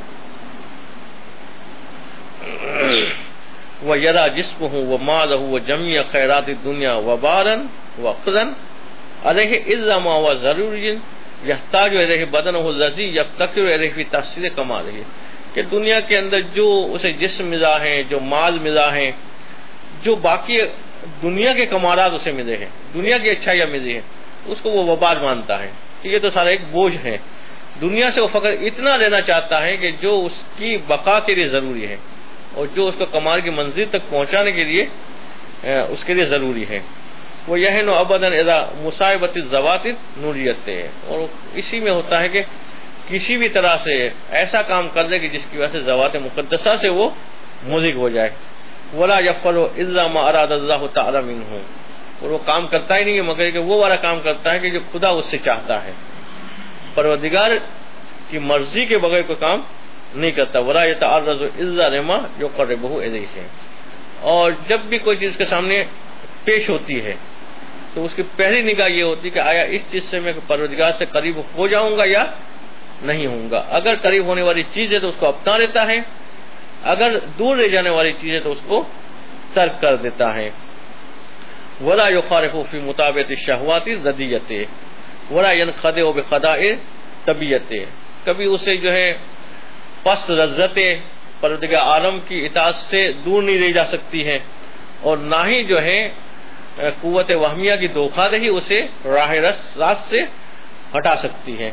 وَيَرَى جِسْمُهُ وَمَالَهُ وَجَمِيعَ خَيْرَاتِ الدُّنْيَا وَبَارًا وَقْدًا عَلَيْهِ إِلَّا مَا هُوَ ضَرُورٍ يَحْتَاجُ إِلَيْهِ بَدَنُهُ الَّذِي يَفْتَقِرُ إِلَيْهِ فِي تَحْصِيلِ كَمَالِهِ، کہ دنیا کے اندر جو اسے جسم ملا ہے، جو مال ملا ہے، جو باقی دنیا کے کمالات اسے ملے ہیں، دنیا کی اچھائیاں ملی ہیں، اس کو وہ وبال مانتا ہے کہ یہ تو سارا ایک بوجھ ہے. دنیا سے وہ فقط اتنا لینا چاہتا ہے کہ جو اس کی بقا کے لیے ضروری ہے، اور جو اس کو کمال کی منزل تک پہنچانے کے لیے اس کے لیے ضروری ہے. وہ یہ نو ابداً اذا مصائبت الذوات نوریت ہے، اور اسی میں ہوتا ہے کہ کسی بھی طرح سے ایسا کام کر دے کہ جس کی وجہ سے ذوات مقدسہ سے وہ مزگ ہو جائے. ولا یفعل الا ما اراد اللہ تعالی منہ، اور وہ کام کرتا ہی نہیں ہے مگر کہ وہ والا کام کرتا ہے کہ جو خدا اس سے چاہتا ہے. پروردگار کی مرضی کے بغیر کوئی کام نہیں کرتا. ولا یتعرض الا لما یقربہ الیہ، اور جب بھی کوئی چیز کے سامنے پیش ہوتی ہے تو اس کی پہلی نگاہ یہ ہوتی ہے کہ آیا اس چیز سے میں پروردگار سے قریب ہو جاؤں گا یا نہیں ہوں گا. اگر قریب ہونے والی چیز ہے تو اس کو اپنا لیتا ہے، اگر دور لے جانے والی چیز ہے تو اس کو ترک کر دیتا ہے. ولا یخارف فی مطابقت الشہوات الردیۃ ولا ینخدع بخداع طبیعت، کبھی اسے جو ہے پست لذت پروردگار عالم کی اطاعت سے دور نہیں لے جا سکتی ہے، اور نہ ہی جو ہے قوت وہمیہ کی دھوکہ دہی اسے راہ راست سے ہٹا سکتی ہے.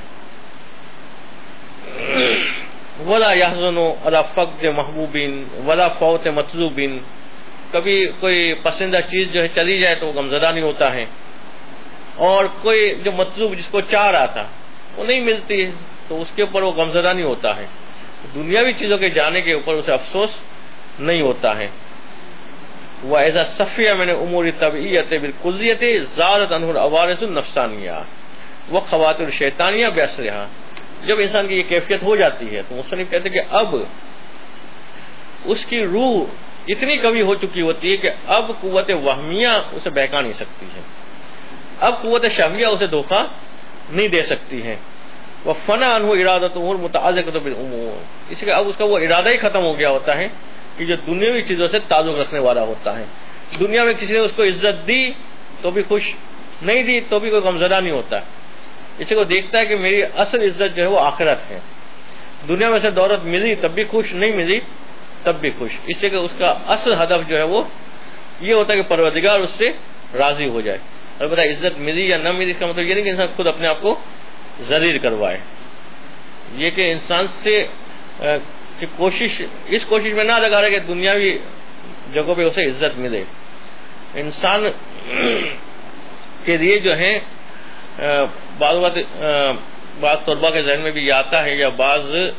ولا یحزن علی فقد محبوب ولا فوت مطلوب، کبھی کوئی پسندیدہ چیز جو ہے چلی جائے تو وہ غمزدہ نہیں ہوتا ہے، اور کوئی جو مطلوب جس کو چاہ رہا تھا وہ نہیں ملتی ہے تو اس کے اوپر وہ غمزدہ نہیں ہوتا ہے. دنیاوی چیزوں کے جانے کے اوپر اسے افسوس نہیں ہوتا ہے. وَإِذَا صَفِّيَ مِنْ أُمُورِ الطَّبِعِيَّةِ بِالْكُلِّيَّةِ زَالَتْ عَنْهُ الْعَوَارِضُ النَّفْسَانِيَّةُ وَخَوَاطِرُ الشَّيْطَانِيَّةُ بِأَسْرِهَا. جب انسان کی یہ کیفیت ہو جاتی ہے تو مصنف کہتے ہیں کہ اب اس کی روح اتنی قوی ہو چکی ہوتی ہے کہ اب قوت وہمیہ اسے بہکا نہیں سکتی ہے، اب قوت شہویہ اسے دھوکہ نہیں دے سکتی ہے. وَفَنَا عَنْهُ إِرَادَتُهُ الْمُتَعَلِّقَةُ بِالْأُمُورِ، اس لیے اب اس کا وہ ارادہ ہی ختم ہو گیا ہوتا ہے کہ جو دنیاوی چیزوں سے تعلق رکھنے والا ہوتا ہے. دنیا میں کسی نے اس کو عزت دی تو بھی خوش، نہیں دی تو بھی کوئی غمزدہ نہیں ہوتا. اس کو دیکھتا ہے کہ میری اصل عزت جو ہے وہ آخرت ہے. دنیا میں سے دولت ملی تب بھی خوش، نہیں ملی تب بھی خوش، اس لیے کہ اس کا اصل ہدف جو ہے وہ یہ ہوتا ہے کہ پروردگار اس سے راضی ہو جائے. البتہ عزت ملی یا نہ ملی اس کا مطلب یہ نہیں کہ انسان خود اپنے آپ کو ذلیل کروائے. یہ کہ انسان سے کہ کوشش اس کوشش میں نہ لگا رہے کہ دنیاوی جگہوں پہ اسے عزت ملے. انسان کے لیے جو ہے بعض وقت بعض طلباء کے ذہن میں بھی یہ آتا ہے، یا بعض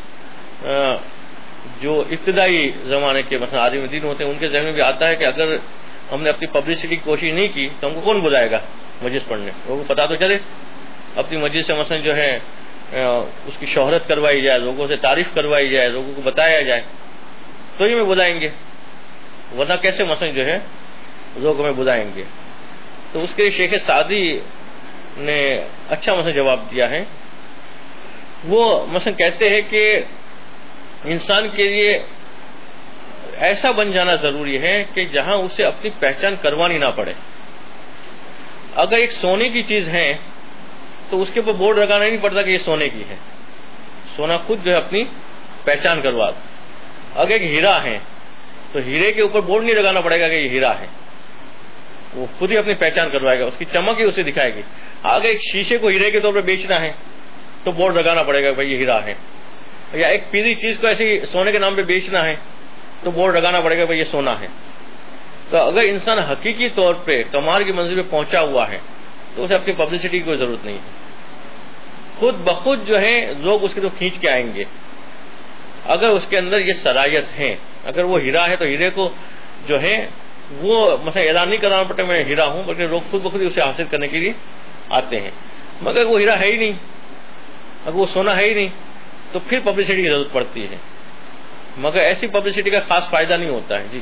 جو ابتدائی زمانے کے مثلا عالم دین ہوتے ہیں ان کے ذہن میں بھی آتا ہے کہ اگر ہم نے اپنی پبلسٹی کی کوشش نہیں کی تو ہم کو کون بلائے گا مجلس پڑھنے، لوگوں کو پتا تو چلے. اپنی مجلس سے مثلا جو ہے اس کی شہرت کروائی جائے، لوگوں سے تعریف کروائی جائے، لوگوں کو بتایا جائے تو ہی ہمیں بلائیں گے، ورنہ کیسے مثلا جو ہے لوگ ہمیں بلائیں گے. تو اس کے لیے شیخ سعدی نے اچھا مثلا جواب دیا ہے. وہ مثلا کہتے ہیں کہ انسان کے لیے ایسا بن جانا ضروری ہے کہ جہاں اسے اپنی پہچان کروانی نہ پڑے. اگر ایک سونے کی چیز ہے تو اس کے اوپر بورڈ لگانا نہیں پڑتا کہ یہ سونے کی ہے، سونا خود جو ہے اپنی پہچان کروا. اگر ایک ہیرا ہے تو ہیرے کے اوپر بورڈ نہیں لگانا پڑے گا کہ یہ ہیرا ہے، وہ خود ہی اپنی پہچان کروائے گا، اس کی چمک ہی اسے دکھائے گی. اگر ایک شیشے کو ہیرے کے طور پر بیچنا ہے تو بورڈ لگانا پڑے گا کہ بھائی یہ ہیرا ہے. یا ایک پیلی چیز کو ایسے سونے کے نام پہ بیچنا ہے تو بورڈ لگانا پڑے گا بھائی یہ سونا ہے. تو اگر انسان حقیقی طور پہ کمال کی منزل پہ پہنچا ہوا ہے تو اسے اپنی پبلسٹی کی کوئی ضرورت نہیں ہے. خود بخود جو ہے لوگ اس کے تو کھینچ کے آئیں گے اگر اس کے اندر یہ صلاحیت ہے. اگر وہ ہیرا ہے تو ہیرے کو جو ہے وہ مثلا اعلان نہیں کرانا پڑتا میں ہیرا ہوں، بلکہ لوگ خود بخود اسے حاصل کرنے کے لیے آتے ہیں. مگر وہ ہیرا ہے ہی نہیں، اگر وہ سونا ہے ہی نہیں تو پھر پبلسٹی کی ضرورت پڑتی ہے. مگر ایسی پبلسٹی کا خاص فائدہ نہیں ہوتا ہے. جی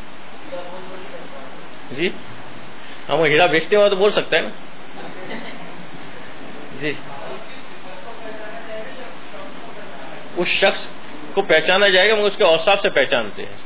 جی ہم وہ ہیرا بیچتے ہوا تو بول سکتا ہے نا. جی اس شخص کو پہچانا جائے گا مگر اس کے اوصاف سے پہچانتے ہیں.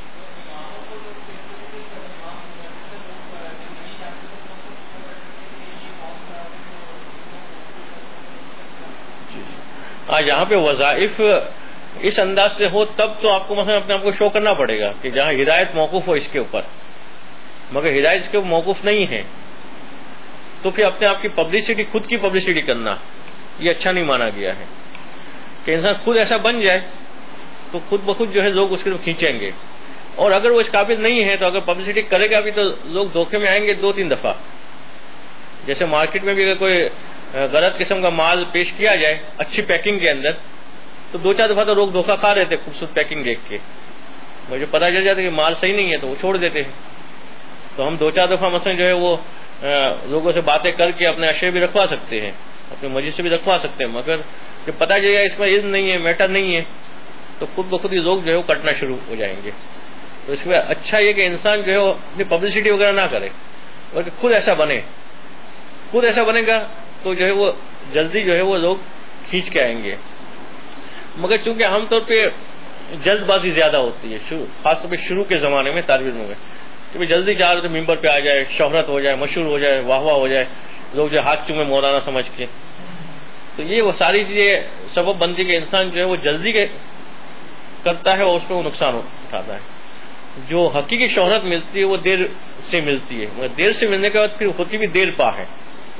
ہاں یہاں پہ وظائف اس انداز سے ہو تب تو آپ کو مثلا اپنے آپ کو شو کرنا پڑے گا کہ جہاں ہدایت موقوف ہو اس کے اوپر. مگر ہدایت اس کے اوپر موقوف نہیں ہے تو پھر اپنے آپ کی پبلسٹی خود کی پبلسٹی کرنا یہ اچھا نہیں مانا گیا ہے. کہ انسان خود ایسا بن جائے تو خود بخود جو ہے لوگ اس کے طرف کھینچیں گے. اور اگر وہ اس قابل نہیں ہے تو اگر پبلسٹی کرے گا بھی تو لوگ دھوکے میں آئیں گے دو تین دفعہ. جیسے مارکیٹ میں بھی اگر کوئی غلط قسم کا مال پیش کیا جائے اچھی پیکنگ کے اندر تو دو چار دفعہ تو لوگ دھوکہ کھا رہے تھے خوبصورت پیکنگ دیکھ کے. مجھے پتہ چل جاتا ہے کہ مال صحیح نہیں ہے تو وہ چھوڑ دیتے ہیں. تو ہم دو چار دفعہ مثلا جو ہے وہ لوگوں سے باتیں کر کے اپنے اشیاء بھی رکھوا سکتے ہیں، اپنے مسجد سے بھی رکھوا سکتے ہیں. مگر جب پتہ چلے گا اس میں علم نہیں ہے، میٹر نہیں ہے تو خود بخود ہی لوگ جو ہے وہ کٹنا شروع ہو جائیں گے. تو اس میں اچھا یہ کہ انسان جو ہے وہ اپنی پبلسٹی وغیرہ نہ کرے بلکہ خود ایسا بنے. خود ایسا بنے گا تو جو ہے وہ جلدی جو ہے وہ لوگ کھینچ کے آئیں گے. مگر چونکہ عام طور پہ جلد بازی زیادہ ہوتی ہے، خاص طور پہ شروع کے زمانے میں طالب علموں میں، کہ جلدی چاہ رہے تو ممبر پہ آ جائے، شہرت ہو جائے، مشہور ہو جائے، واہ واہ ہو جائے، لوگ جو ہاتھ چومے مولانا سمجھ کے. تو یہ وہ ساری چیزیں سبب بنتی کہ انسان جو ہے وہ جلدی کے کرتا ہے اور اس پہ وہ نقصان اٹھاتا ہے. جو حقیقی شہرت ملتی ہے وہ دیر سے ملتی ہے، مگر دیر سے ملنے کے بعد پھر ہوتی بھی دیر پا ہے.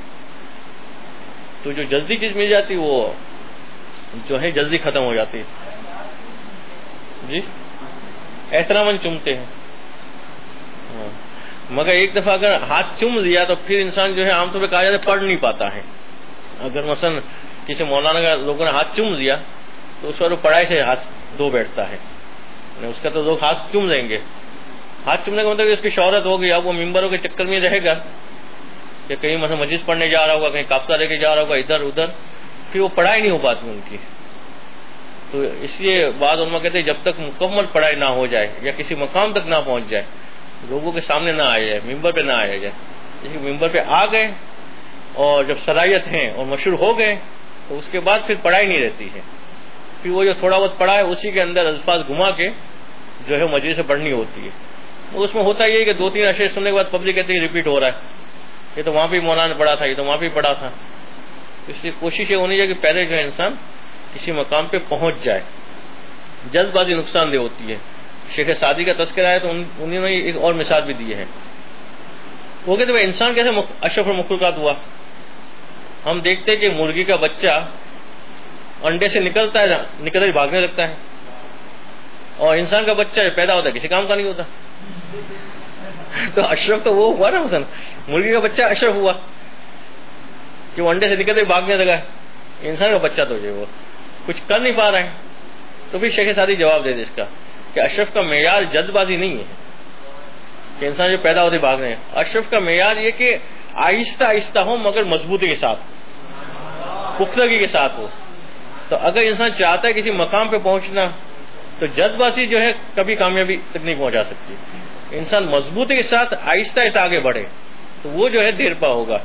تو جو جلدی چیز مل جاتی وہ جو ہے جلدی ختم ہو جاتی ہے. جی احتراماً چومتے ہیں، مگر ایک دفعہ اگر ہاتھ چوم لیا تو پھر انسان جو ہے عام طور پہ کہا جاتا ہے پڑھ نہیں پاتا ہے. اگر مثلا کسی مولانا کا لوگوں نے ہاتھ چوم لیا تو اس پر پڑھائی سے ہاتھ دھو بیٹھتا ہے، اس کا تو لوگ ہاتھ چوم لیں گے. ہاتھ چومنے کا مطلب کہ اس کی شہرت ہوگی، اب وہ ممبروں کے چکر میں رہے گا کہ کہیں مثلا مجلس پڑھنے جا رہا ہوگا، کہیں قافلہ لے کے جا رہا ہوگا ادھر ادھر، پھر وہ پڑھائی نہیں ہو پاتی ان کی. تو اس لیے بعض علماء کہتے ہیں جب تک مکمل پڑھائی نہ ہو جائے یا کسی مقام تک نہ پہنچ جائے، لوگوں کے سامنے نہ آیا جائے، ممبر پہ نہ آیا جائے. جیسے ممبر پہ آ گئے اور جب صلاحیت ہیں اور مشہور ہو گئے تو اس کے بعد پھر پڑھائی نہیں رہتی ہے. پھر وہ جو تھوڑا بہت پڑھا ہے اسی کے اندر الفاظ گھما کے جو ہے مجلس سے پڑھنی ہوتی ہے. اس میں ہوتا یہ ہے کہ دو تین اشعار سننے کے بعد پبلک کہتے ہیں ریپیٹ ہو رہا ہے، یہ تو وہاں بھی مولانا نے پڑھا تھا، یہ تو وہاں بھی پڑھا تھا. اس لیے کوشش یہ ہونی چاہیے کہ پہلے جو ہے انسان کسی مقام پہ پہنچ جائے. جلد بازی نقصان دہ ہوتی ہے. شیخ سعدی کا تذکرہ ہے تو انہوں نے ایک اور مثال بھی دی ہے. وہ کہتے ہیں انسان کیسے اشرف المخلوقات ہوا. ہم دیکھتے ہیں کہ مرغی کا بچہ انڈے سے نکلتا ہے نکلتا ہی بھاگنے لگتا ہے، اور انسان کا بچہ پیدا ہوتا ہے کسی کام کا نہیں ہوتا. تو اشرف تو وہ ہوا نا، مثلا مرغی کا بچہ اشرف ہوا کہ وہ انڈے سے نکلتے ہی بھاگنے لگا. انسان کا بچہ تو جو وہ کچھ کر نہیں پا رہا ہے. تو پھر شیخ سعدی جواب دے دے اس کا کہ اشرف کا معیار جلد بازی نہیں ہے کہ انسان جو پیدا ہوتے بھاگ رہے ہیں. اشرف کا معیار یہ کہ آہستہ آہستہ ہو مگر مضبوطی کے ساتھ، پختگی کے ساتھ ہو. تو اگر انسان چاہتا ہے کسی مقام پہ پہنچنا تو جلد بازی جو ہے کبھی کامیابی تک نہیں پہنچا سکتی. انسان مضبوطی کے ساتھ آہستہ آہستہ آگے بڑھے تو وہ جو ہے دیر پا ہوگا.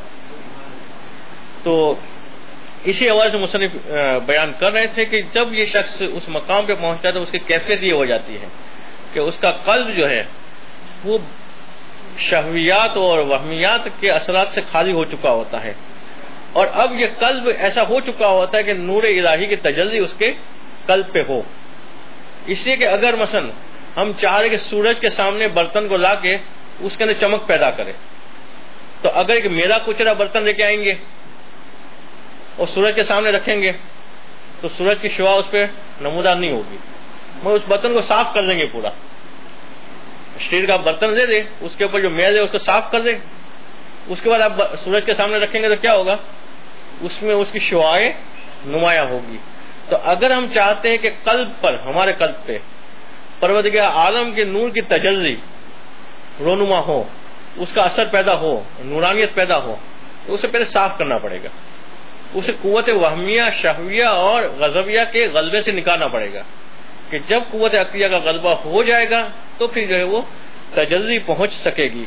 تو اسی حوالے سے مصنف بیان کر رہے تھے کہ جب یہ شخص اس مقام پہ پہنچتا ہے تو اس کی کیفیت یہ ہو جاتی ہے کہ اس کا قلب جو ہے وہ شہویات اور وہمیات کے اثرات سے خالی ہو چکا ہوتا ہے، اور اب یہ قلب ایسا ہو چکا ہوتا ہے کہ نور الہی کی تجلی اس کے قلب پہ ہو. اس لیے کہ اگر مثلا ہم چاہ رہے کہ سورج کے سامنے برتن کو لا کے اس کے اندر چمک پیدا کرے، تو اگر ایک میرا کچرا برتن لے کے آئیں گے اور سورج کے سامنے رکھیں گے تو سورج کی شعاع اس پہ نمودار نہیں ہوگی. میں اس برتن کو صاف کر دیں گے، پورا اسٹیل کا برتن دے دے، اس کے اوپر جو میل ہے اس کو صاف کر دے، اس کے بعد آپ سورج کے سامنے رکھیں گے تو کیا ہوگا، اس میں اس کی شعاعیں نمایاں ہوگی. تو اگر ہم چاہتے ہیں کہ قلب پر، ہمارے قلب پہ پروردگار عالم کے نور کی تجلی رونما ہو، اس کا اثر پیدا ہو، نورانیت پیدا ہو، تو اسے پہلے صاف کرنا پڑے گا. اسے قوت وہمیہ، شہویہ اور غضبیہ کے غلبے سے نکالنا پڑے گا کہ جب قوت عقلیہ کا غلبہ ہو جائے گا تو پھر جو ہے وہ تجلی پہنچ سکے گی.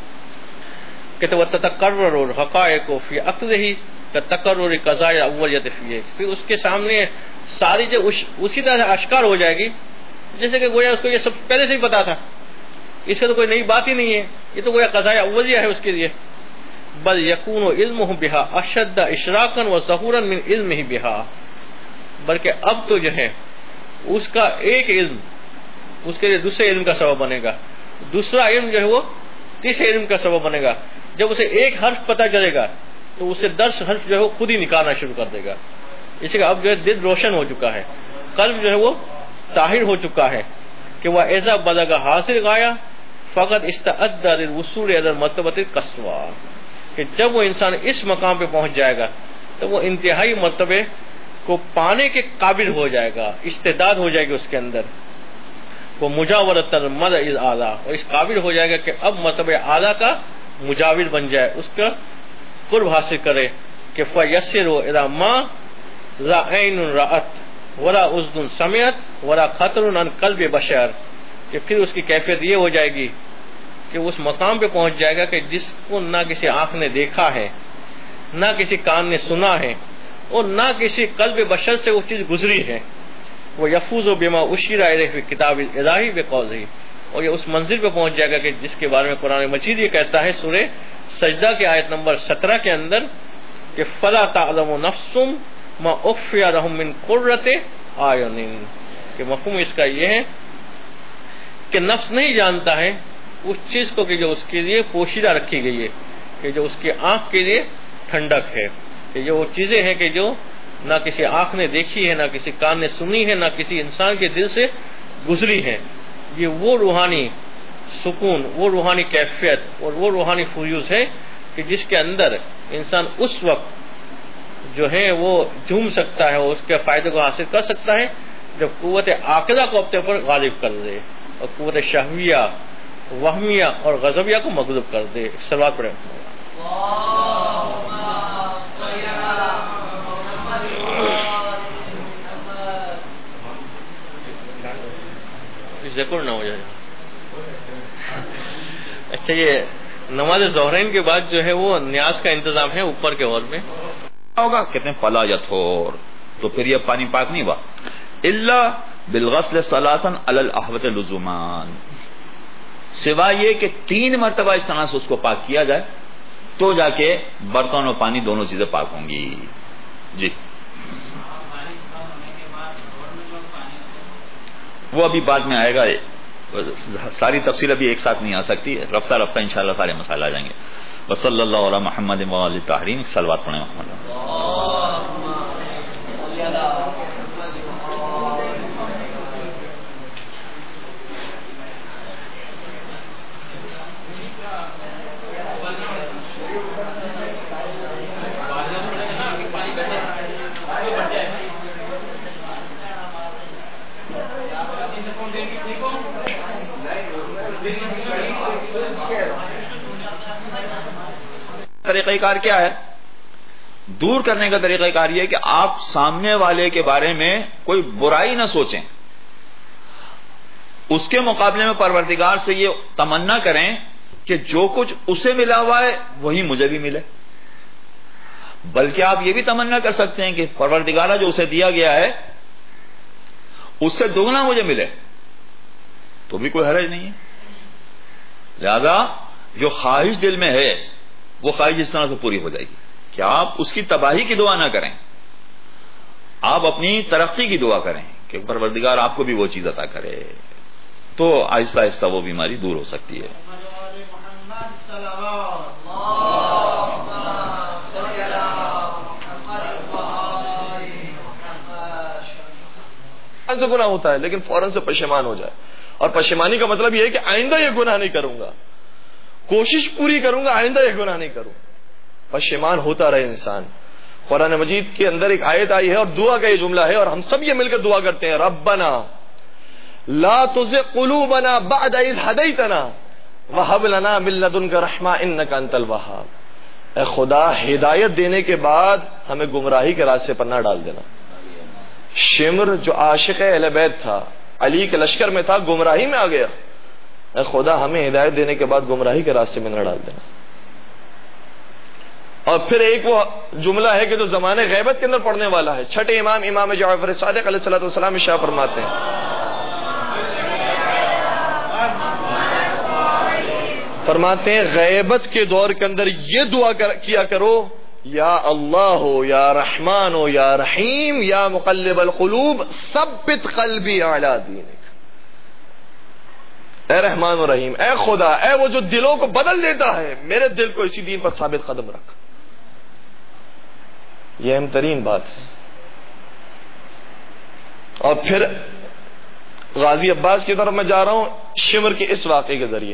کہ تو تتقرر الحقائق فی عقلہ کتقرر قضاء اولیت فیہ، پھر اس کے سامنے ساری جو اسی طرح سے اشکار ہو جائے گی جیسے کہ گویا اس کو یہ سب پہلے سے ہی پتا تھا، اس کا تو کوئی نئی بات ہی نہیں ہے، یہ تو گویا قضاء اولیہ ہے اس کے لیے. بل یکون علمہ بہا اشد اشراقا و ظہورا من علمہ بہا، بلکہ اب تو جو ہے اس کا ایک علم اس کے لیے دوسرے علم کا سبب بنے گا، دوسرا علم جو ہے وہ تیسرے علم کا سبب بنے گا. جب اسے ایک حرف پتہ چلے گا تو اسے دس حرف جو ہے وہ خود ہی نکالنا شروع کر دے گا. اس لیے اب جو ہے دل روشن ہو چکا ہے، قلب جو ہے وہ طاہر ہو چکا ہے کہ وہ ایسا بلغ حاصل غایا فقط استعد للوصول الى مرتبۃ القصوى، کہ جب وہ انسان اس مقام پہ پہنچ جائے گا تو وہ انتہائی مرتبے کو پانے کے قابل ہو جائے گا، استعداد ہو جائے گی اس کے اندر. وہ مجاورۃ المرء الاعلی، اور اس قابل ہو جائے گا کہ اب مرتبہ اعلیٰ کا مجاور بن جائے، اس کا قرب حاصل کرے. کہ فیسر الی ما لا عین رأت ولا اذن سمعت ولا خطر عن قلب بشر، کہ پھر اس کی کیفیت یہ ہو جائے گی کہ اس مقام پہ پہنچ جائے گا کہ جس کو نہ کسی آنکھ نے دیکھا ہے، نہ کسی کان نے سنا ہے، اور نہ کسی قلب بشر سے وہ چیز گزری ہے، وہ یفوز و بما اشیر فی کتاب الہی بقوله، اور یہ اس منزل پہ پہنچ جائے گا کہ جس کے بارے میں قرآن مجید یہ کہتا ہے سورہ سجدہ کے آیت نمبر سترہ کے اندر کہ فلا تعلم نفس ما اخفی لهم من قرۃ اعین، کہ مفہوم اس کا یہ ہے کہ نفس نہیں جانتا ہے اس چیز کو کہ جو اس کے لیے پوشیدہ رکھی گئی ہے، کہ جو اس کی آنکھ کے لیے ٹھنڈک ہے، کہ جو وہ چیزیں ہیں کہ جو نہ کسی آنکھ نے دیکھی ہے، نہ کسی کان نے سنی ہے، نہ کسی انسان کے دل سے گزری ہے. یہ وہ روحانی سکون، وہ روحانی کیفیت اور وہ روحانی فیوز ہے کہ جس کے اندر انسان اس وقت جو ہے وہ جھوم سکتا ہے اور اس کے فائدے کو حاصل کر سکتا ہے جب قوت عاقلہ کو اپنے اوپر غالب کر دے اور قوت شہویہ، وہمیہ اور غضبیہ کو مغلوب کر دے. سلوات پڑھیں. ذکر نہ ہو جائے. اچھا، یہ نماز ظہرین کے بعد جو ہے وہ نیاز کا انتظام ہے اوپر کے ہال میں ہوگا. کہتے ہیں فلا یطہر، تو پھر یہ پانی پاک نہیں ہوا الا بالغسل ثلاثا علی الاحوط لزومان، سوائے یہ کہ تین مرتبہ اس طرح سے اس کو پاک کیا جائے تو جا کے برتن اور پانی دونوں چیزیں پاک ہوں گی. جی وہ ابھی بعد میں آئے گا، ساری تفصیل ابھی ایک ساتھ نہیں آ سکتی، رفتہ رفتہ انشاءاللہ سارے مسائل آ جائیں گے. وصلی اللہ علی محمد وآلہ الطاہرین. صلوات پڑھیں محمد. طریقہ کار کیا ہے؟ دور کرنے کا طریقہ کار یہ ہے کہ آپ سامنے والے کے بارے میں کوئی برائی نہ سوچیں، اس کے مقابلے میں پروردگار سے یہ تمنا کریں کہ جو کچھ اسے ملا ہوا ہے وہی مجھے بھی ملے. بلکہ آپ یہ بھی تمنا کر سکتے ہیں کہ پروردگارہ جو اسے دیا گیا ہے اس سے دوگنا مجھے ملے، تو بھی کوئی حرج نہیں ہے. لہذا جو خواہش دل میں ہے وہ خواہش اس طرح سے پوری ہو جائے گی کہ آپ اس کی تباہی کی دعا نہ کریں، آپ اپنی ترقی کی دعا کریں کہ پروردگار آپ کو بھی وہ چیز عطا کرے، تو آہستہ آہستہ وہ بیماری دور ہو سکتی ہے. سے گناہ ہوتا ہے لیکن فوراً سے پشیمان ہو جائے، اور پشیمانی کا مطلب یہ ہے کہ آئندہ یہ گناہ نہیں کروں گا، کوشش پوری کروں گا آئندہ یہ گناہ نہیں کروں. پشیمان ہوتا رہے انسان. قرآن مجید کے اندر ایک آیت آئی ہے اور دعا کا یہ جملہ ہے، اور ہم سب یہ مل کر دعا کرتے ہیں، ربنا لا تزغ قلوبنا بعد اذ ہدیتنا وہب لنا من لدنک رحمہ انک انت الوہاب. اے خدا، ہدایت دینے کے بعد ہمیں گمراہی کے راستے پر نہ ڈال دینا. شمر جو عاشق اہل بیت تھا، علی کے لشکر میں تھا، گمراہی میں آ گیا. اے خدا، ہمیں ہدایت دینے کے بعد گمراہی کے راستے میں نہ ڈال دینا. اور پھر ایک وہ جملہ ہے کہ جو زمانے غیبت کے اندر پڑھنے والا ہے. چھٹے امام امام جعفر صادق علیہ الصلوۃ والسلام ارشاد فرماتے ہیں، فرماتے ہیں غیبت کے دور کے اندر یہ دعا کیا کرو، یا اللہ ہو، یا رحمان ہو، یا رحیم، یا مقلب القلوب ثبت قلبی علی دینک. اے رحمان و رحیم، اے خدا، اے وہ جو دلوں کو بدل دیتا ہے، میرے دل کو اسی دین پر ثابت قدم رکھ. یہ اہم ترین بات ہے. اور پھر غازی عباس کی طرف میں جا رہا ہوں شمر کے اس واقعے کے ذریعے،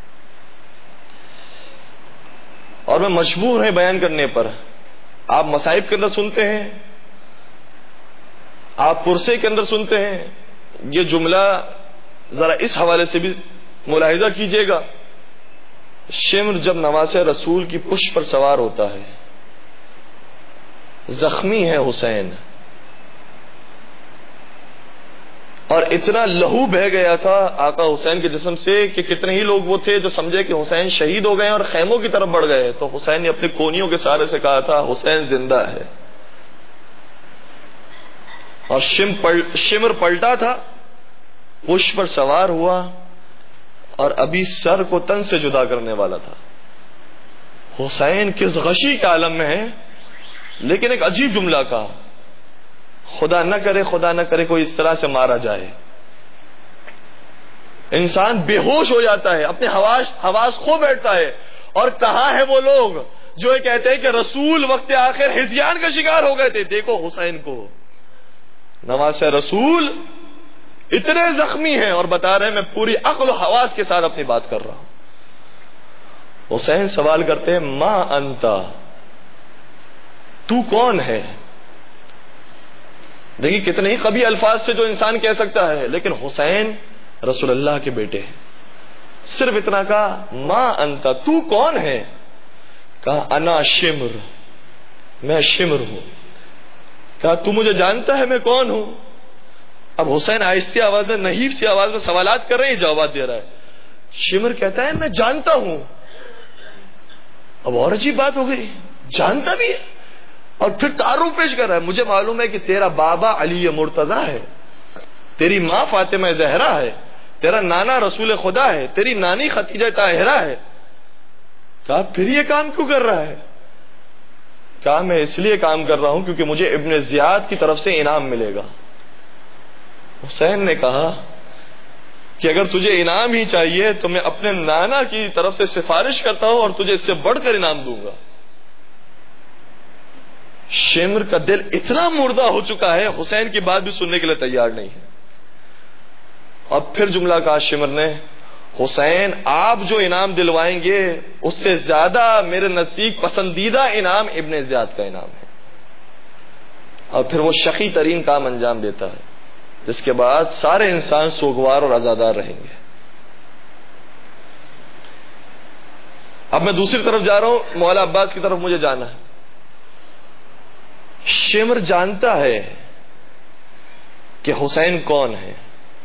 اور میں مجبور ہے بیان کرنے پر. آپ مصائب کے اندر سنتے ہیں، آپ پرسے کے اندر سنتے ہیں. یہ جملہ ذرا اس حوالے سے بھی ملاحظہ کیجئے گا. شمر جب نواسہ رسول کی پشت پر سوار ہوتا ہے، زخمی ہے حسین، اور اتنا لہو بہ گیا تھا آقا حسین کے جسم سے کہ کتنے ہی لوگ وہ تھے جو سمجھے کہ حسین شہید ہو گئے اور خیموں کی طرف بڑھ گئے. تو حسین نے اپنی کونیوں کے سہارے سے کہا تھا حسین زندہ ہے. اور شمر پلٹا تھا، پشپ پر سوار ہوا اور ابھی سر کو تن سے جدا کرنے والا تھا. حسین کس غشی کے عالم میں ہے، لیکن ایک عجیب جملہ کہا، خدا نہ کرے خدا نہ کرے کوئی اس طرح سے مارا جائے. انسان بے ہوش ہو جاتا ہے، اپنے حواس حواس کھو بیٹھتا ہے. اور کہاں ہے وہ لوگ جو یہ کہتے ہیں کہ رسول وقت آخر ہذیان کا شکار ہو گئے تھے. دیکھو حسین کو، نواسہ رسول اتنے زخمی ہیں اور بتا رہے ہیں میں پوری عقل و حواس کے ساتھ اپنی بات کر رہا ہوں. حسین سوال کرتے ہیں ما انتا، تو کون ہے؟ دیکھیے کتنے ہی قبیح الفاظ سے جو انسان کہہ سکتا ہے، لیکن حسین رسول اللہ کے بیٹے ہیں. صرف اتنا کہا ما انتا، تو کون ہے؟ کہا انا شمر، میں شمر ہوں. کہا تو مجھے جانتا ہے میں کون ہوں؟ اب حسین آہستہ آواز میں، نحیف سی آواز میں سوالات کر رہے ہیں، جوابات دے رہا ہے. شمر کہتا ہے میں جانتا ہوں. اب اور عجیب بات ہو گئی، جانتا بھی ہے اور پھر تعارف پیش کر رہا ہے. مجھے معلوم ہے کہ تیرا بابا علی مرتضی ہے، تیری ماں فاطمہ زہرا ہے، تیرا نانا رسول خدا ہے، تیری نانی خدیجہ طاہرہ ہے. کہا پھر یہ کام کیوں کر رہا ہے؟ کہا میں اس لیے کام کر رہا ہوں کیونکہ مجھے ابن زیاد کی طرف سے انعام ملے گا. حسین نے کہا کہ اگر تجھے انعام ہی چاہیے تو میں اپنے نانا کی طرف سے سفارش کرتا ہوں اور تجھے اس سے بڑھ کر انعام دوں گا. شمر کا دل اتنا مردہ ہو چکا ہے، حسین کی بات بھی سننے کے لیے تیار نہیں ہے. اور پھر جملہ کہا شمر نے، حسین آپ جو انعام دلوائیں گے اس سے زیادہ میرے نزدیک پسندیدہ انعام ابن زیاد کا انعام ہے. اور پھر وہ شقی ترین کام انجام دیتا ہے، جس کے بعد سارے انسان سوگوار اور آزادار رہیں گے. اب میں دوسری طرف جا رہا ہوں، مولا عباس کی طرف مجھے جانا ہے. شمر جانتا ہے کہ حسین کون ہے.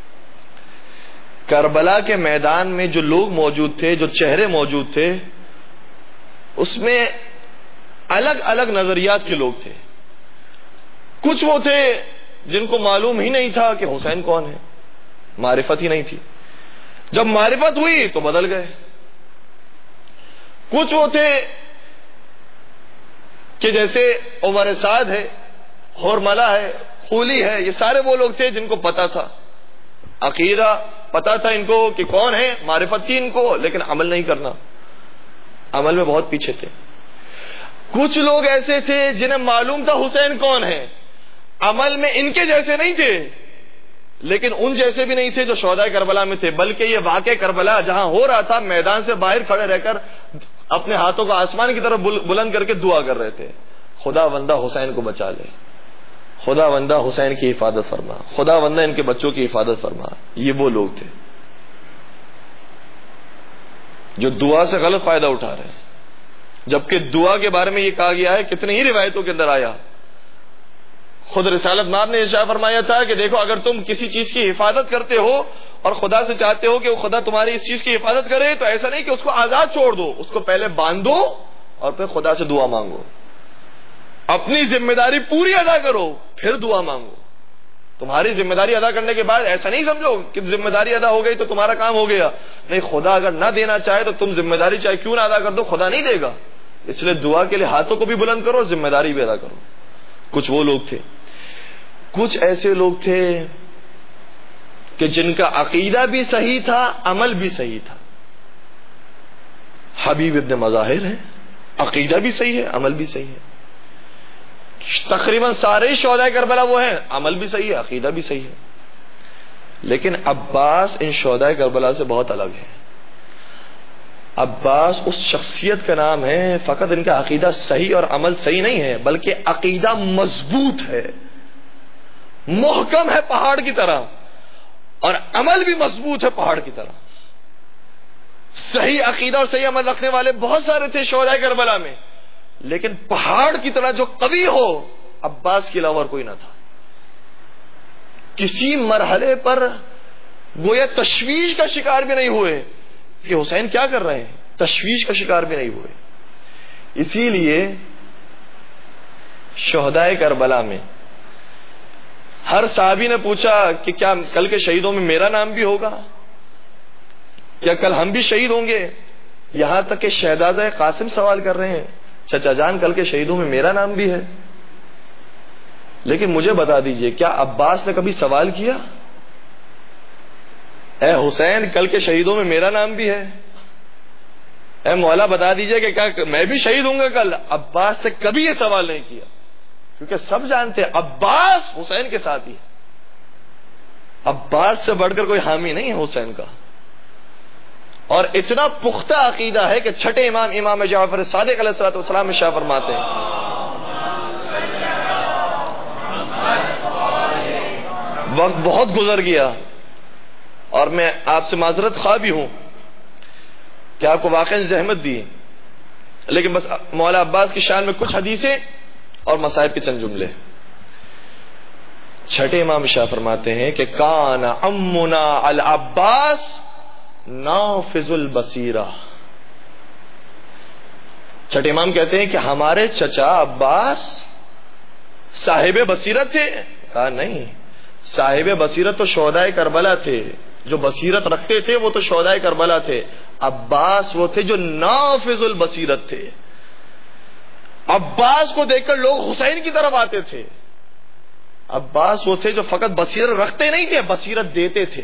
کربلا کے میدان میں جو لوگ موجود تھے، جو چہرے موجود تھے، اس میں الگ الگ نظریات کے لوگ تھے. کچھ وہ تھے جن کو معلوم ہی نہیں تھا کہ حسین کون ہے، معرفت ہی نہیں تھی. جب معرفت ہوئی تو بدل گئے. کچھ وہ تھے کہ جیسے عمر سعد ہے، حرملہ ہے، خولی ہے، یہ سارے وہ لوگ تھے جن کو پتا تھا، عقیدہ پتا تھا ان کو کہ کون ہے، معرفت تھی ان کو، لیکن عمل نہیں کرنا، عمل میں بہت پیچھے تھے. کچھ لوگ ایسے تھے جنہیں معلوم تھا حسین کون ہے، عمل میں ان کے جیسے نہیں تھے، لیکن ان جیسے بھی نہیں تھے جو شہدائے کربلا میں تھے، بلکہ یہ واقع کربلا جہاں ہو رہا تھا میدان سے باہر کھڑے رہ کر اپنے ہاتھوں کو آسمان کی طرف بلند کر کے دعا کر رہے تھے، خدا بندہ حسین کو بچا لے، خدا بندہ حسین کی حفاظت فرما، خدا بندہ ان کے بچوں کی حفاظت فرما. یہ وہ لوگ تھے جو دعا سے غلط فائدہ اٹھا رہے ہیں. جبکہ دعا کے بارے میں یہ کہا گیا ہے، کتنی ہی روایتوں کے اندر آیا. خود رسالت مآب نے ارشاد فرمایا تھا کہ دیکھو اگر تم کسی چیز کی حفاظت کرتے ہو اور خدا سے چاہتے ہو کہ وہ خدا تمہاری اس چیز کی حفاظت کرے، تو ایسا نہیں کہ اس کو آزاد چھوڑ دو، اس کو پہلے باندھو اور پھر خدا سے دعا مانگو. اپنی ذمہ داری پوری ادا کرو پھر دعا مانگو. تمہاری ذمہ داری ادا کرنے کے بعد ایسا نہیں سمجھو کہ ذمہ داری ادا ہو گئی تو تمہارا کام ہو گیا. نہیں، خدا اگر نہ دینا چاہے تو تم ذمہ داری چاہے کیوں نہ ادا کر دو، خدا نہیں دے گا. اس لیے دعا کے لیے ہاتھوں کو بھی بلند کرو، ذمہ داری بھی ادا کرو. کچھ وہ لوگ تھے. کچھ ایسے لوگ تھے کہ جن کا عقیدہ بھی صحیح تھا، عمل بھی صحیح تھا. حبیب ابن مظاہر ہے، عقیدہ بھی صحیح ہے، عمل بھی صحیح ہے. تقریباً سارے شہدائے کربلا وہ ہیں، عمل بھی صحیح ہے، عقیدہ بھی صحیح ہے. لیکن عباس ان شہدائے کربلا سے بہت الگ ہے. عباس اس شخصیت کا نام ہے، فقط ان کا عقیدہ صحیح اور عمل صحیح نہیں ہے، بلکہ عقیدہ مضبوط ہے، محکم ہے پہاڑ کی طرح، اور عمل بھی مضبوط ہے پہاڑ کی طرح. صحیح عقیدہ اور صحیح عمل رکھنے والے بہت سارے تھے شہدائے کربلا میں، لیکن پہاڑ کی طرح جو قوی ہو عباس کے علاوہ اور کوئی نہ تھا. کسی مرحلے پر گویا تشویش کا شکار بھی نہیں ہوئے کہ حسین کیا کر رہے ہیں، تشویش کا شکار بھی نہیں ہوئے. اسی لیے شہدائے کربلا میں ہر صحابی نے پوچھا کہ کیا کل کے شہیدوں میں میرا نام بھی ہوگا، کیا کل ہم بھی شہید ہوں گے؟ یہاں تک کہ شہزادہ قاسم سوال کر رہے ہیں، چچا جان کل کے شہیدوں میں میرا نام بھی ہے؟ لیکن مجھے بتا دیجئے، کیا عباس نے کبھی سوال کیا اے حسین کل کے شہیدوں میں میرا نام بھی ہے؟ اے مولا بتا دیجئے کہ کیا میں بھی شہید ہوں گا کل؟ عباس نے کبھی یہ سوال نہیں کیا، کیونکہ سب جانتے ہیں عباس حسین کے ساتھ ہی، عباس سے بڑھ کر کوئی حامی نہیں ہے حسین کا. اور اتنا پختہ عقیدہ ہے کہ چھٹے امام امام جعفر صادق علیہ الصلوۃ والسلام میں شاہ فرماتے ہیں وقت بہت گزر گیا اور میں آپ سے معذرت خواہ بھی ہوں کہ آپ کو واقعی زحمت دی، لیکن بس مولا عباس کی شان میں کچھ حدیثیں اور مصائب کے چند جملے. چھٹے امام شاہ فرماتے ہیں کہ کان امنا العباس نافذ البصیرہ. چھٹے امام کہتے ہیں کہ ہمارے چچا عباس صاحب بصیرت تھے. کہا نہیں، صاحب بصیرت تو شہدائے کربلا تھے، جو بصیرت رکھتے تھے وہ تو شہدائے کربلا تھے. عباس وہ تھے جو نافذ البصیرت تھے. عباس کو دیکھ کر لوگ حسین کی طرف آتے تھے. عباس وہ تھے جو فقط بصیرت رکھتے نہیں تھے، بصیرت دیتے تھے.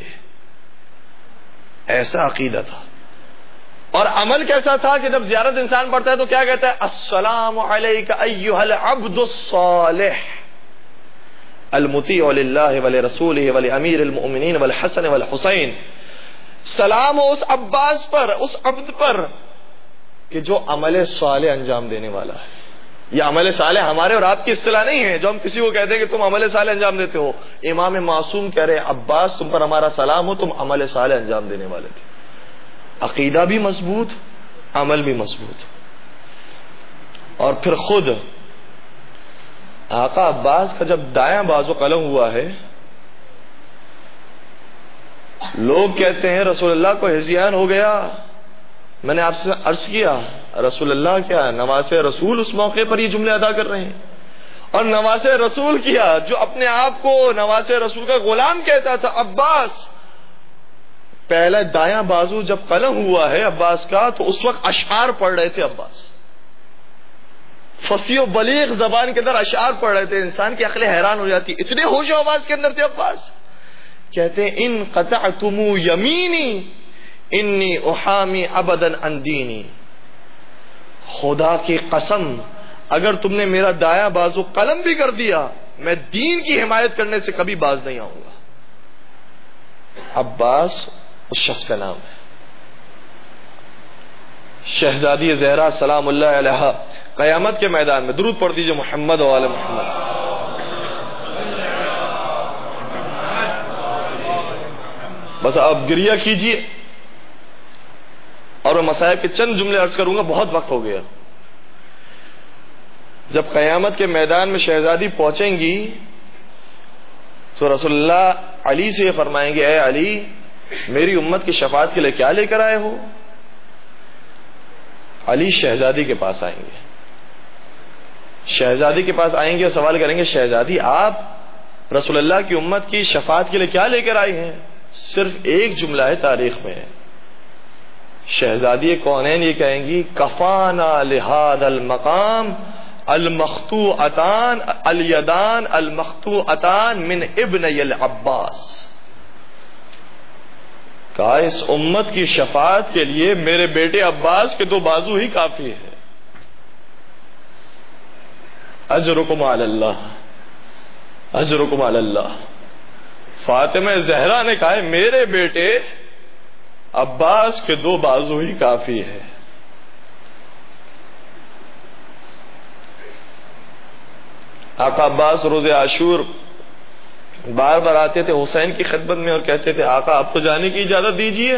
ایسا عقیدہ تھا. اور عمل کیسا تھا کہ جب زیارت انسان پڑھتا ہے تو کیا کہتا ہے؟ السلام علیک ایھا العبد الصالح المطیع للہ ولرسولہ ولامیر المؤمنین والحسن والحسین. سلام ہو اس عباس پر، اس عبد پر کہ جو عمل صالح انجام دینے والا ہے. یہ عمل صالح ہمارے اور آپ کی اصطلاح نہیں ہے جو ہم کسی کو کہتے ہیں کہ تم عمل صالح انجام دیتے ہو. امام معصوم کہہ رہے عباس تم پر ہمارا سلام ہو، تم عمل صالح انجام دینے والے تھے. عقیدہ بھی مضبوط، عمل بھی مضبوط. اور پھر خود آقا عباس کا جب دایاں بازو قلم ہوا ہے، لوگ کہتے ہیں رسول اللہ کو ہذیان ہو گیا. میں نے آپ سے عرض کیا رسول اللہ کیا نواز رسول اس موقع پر یہ جملے ادا کر رہے ہیں. اور نواز رسول کیا جو اپنے آپ کو نواز رسول کا غلام کہتا تھا عباس، پہلا دایاں بازو جب قلم ہوا ہے عباس کا تو اس وقت اشعار پڑھ رہے تھے. عباس فصیح و بلیغ زبان کے اندر اشعار پڑھ رہے تھے. انسان کی عقلیں حیران ہو جاتی، اتنے ہوش و آواز کے اندر تھے عباس. کہتے ہیں ان قطعتم یمینی انی احامی ابدا عن دینی. خدا کی قسم اگر تم نے میرا دایاں بازو قلم بھی کر دیا میں دین کی حمایت کرنے سے کبھی باز نہیں آؤں گا. عباس اس شخص کا نام ہے. شہزادی زہرا سلام اللہ علیہا قیامت کے میدان میں درود پڑھ دیجئے محمد و آل محمد. بس آپ گریہ کیجئے اور میں مصائب کے چند جملے عرض کروں گا، بہت وقت ہو گیا. جب قیامت کے میدان میں شہزادی پہنچیں گی تو رسول اللہ علی سے فرمائیں گے اے علی میری امت کی شفاعت کے لیے کیا لے کر آئے ہو؟ علی شہزادی کے پاس آئیں گے. شہزادی کے پاس آئیں گے اور سوال کریں گے شہزادی آپ رسول اللہ کی امت کی شفاعت کے لیے کیا لے کر آئی ہیں؟ صرف ایک جملہ ہے تاریخ میں. شہزادی کونین یہ کہیں گی کفانا لہذا المقام المخطوعتان الیدان المخطوعتان من ابنی العباس. کہا اس امت کی شفاعت کے لیے میرے بیٹے عباس کے دو بازو ہی کافی ہے. اجرکم علی اللہ، اجرکم علی اللہ. فاطمہ زہرا نے کہا میرے بیٹے عباس کے دو بازو ہی کافی ہے. آقا عباس روز عاشور بار بار آتے تھے حسین کی خدمت میں اور کہتے تھے آقا آپ کو جانے کی اجازت دیجیے.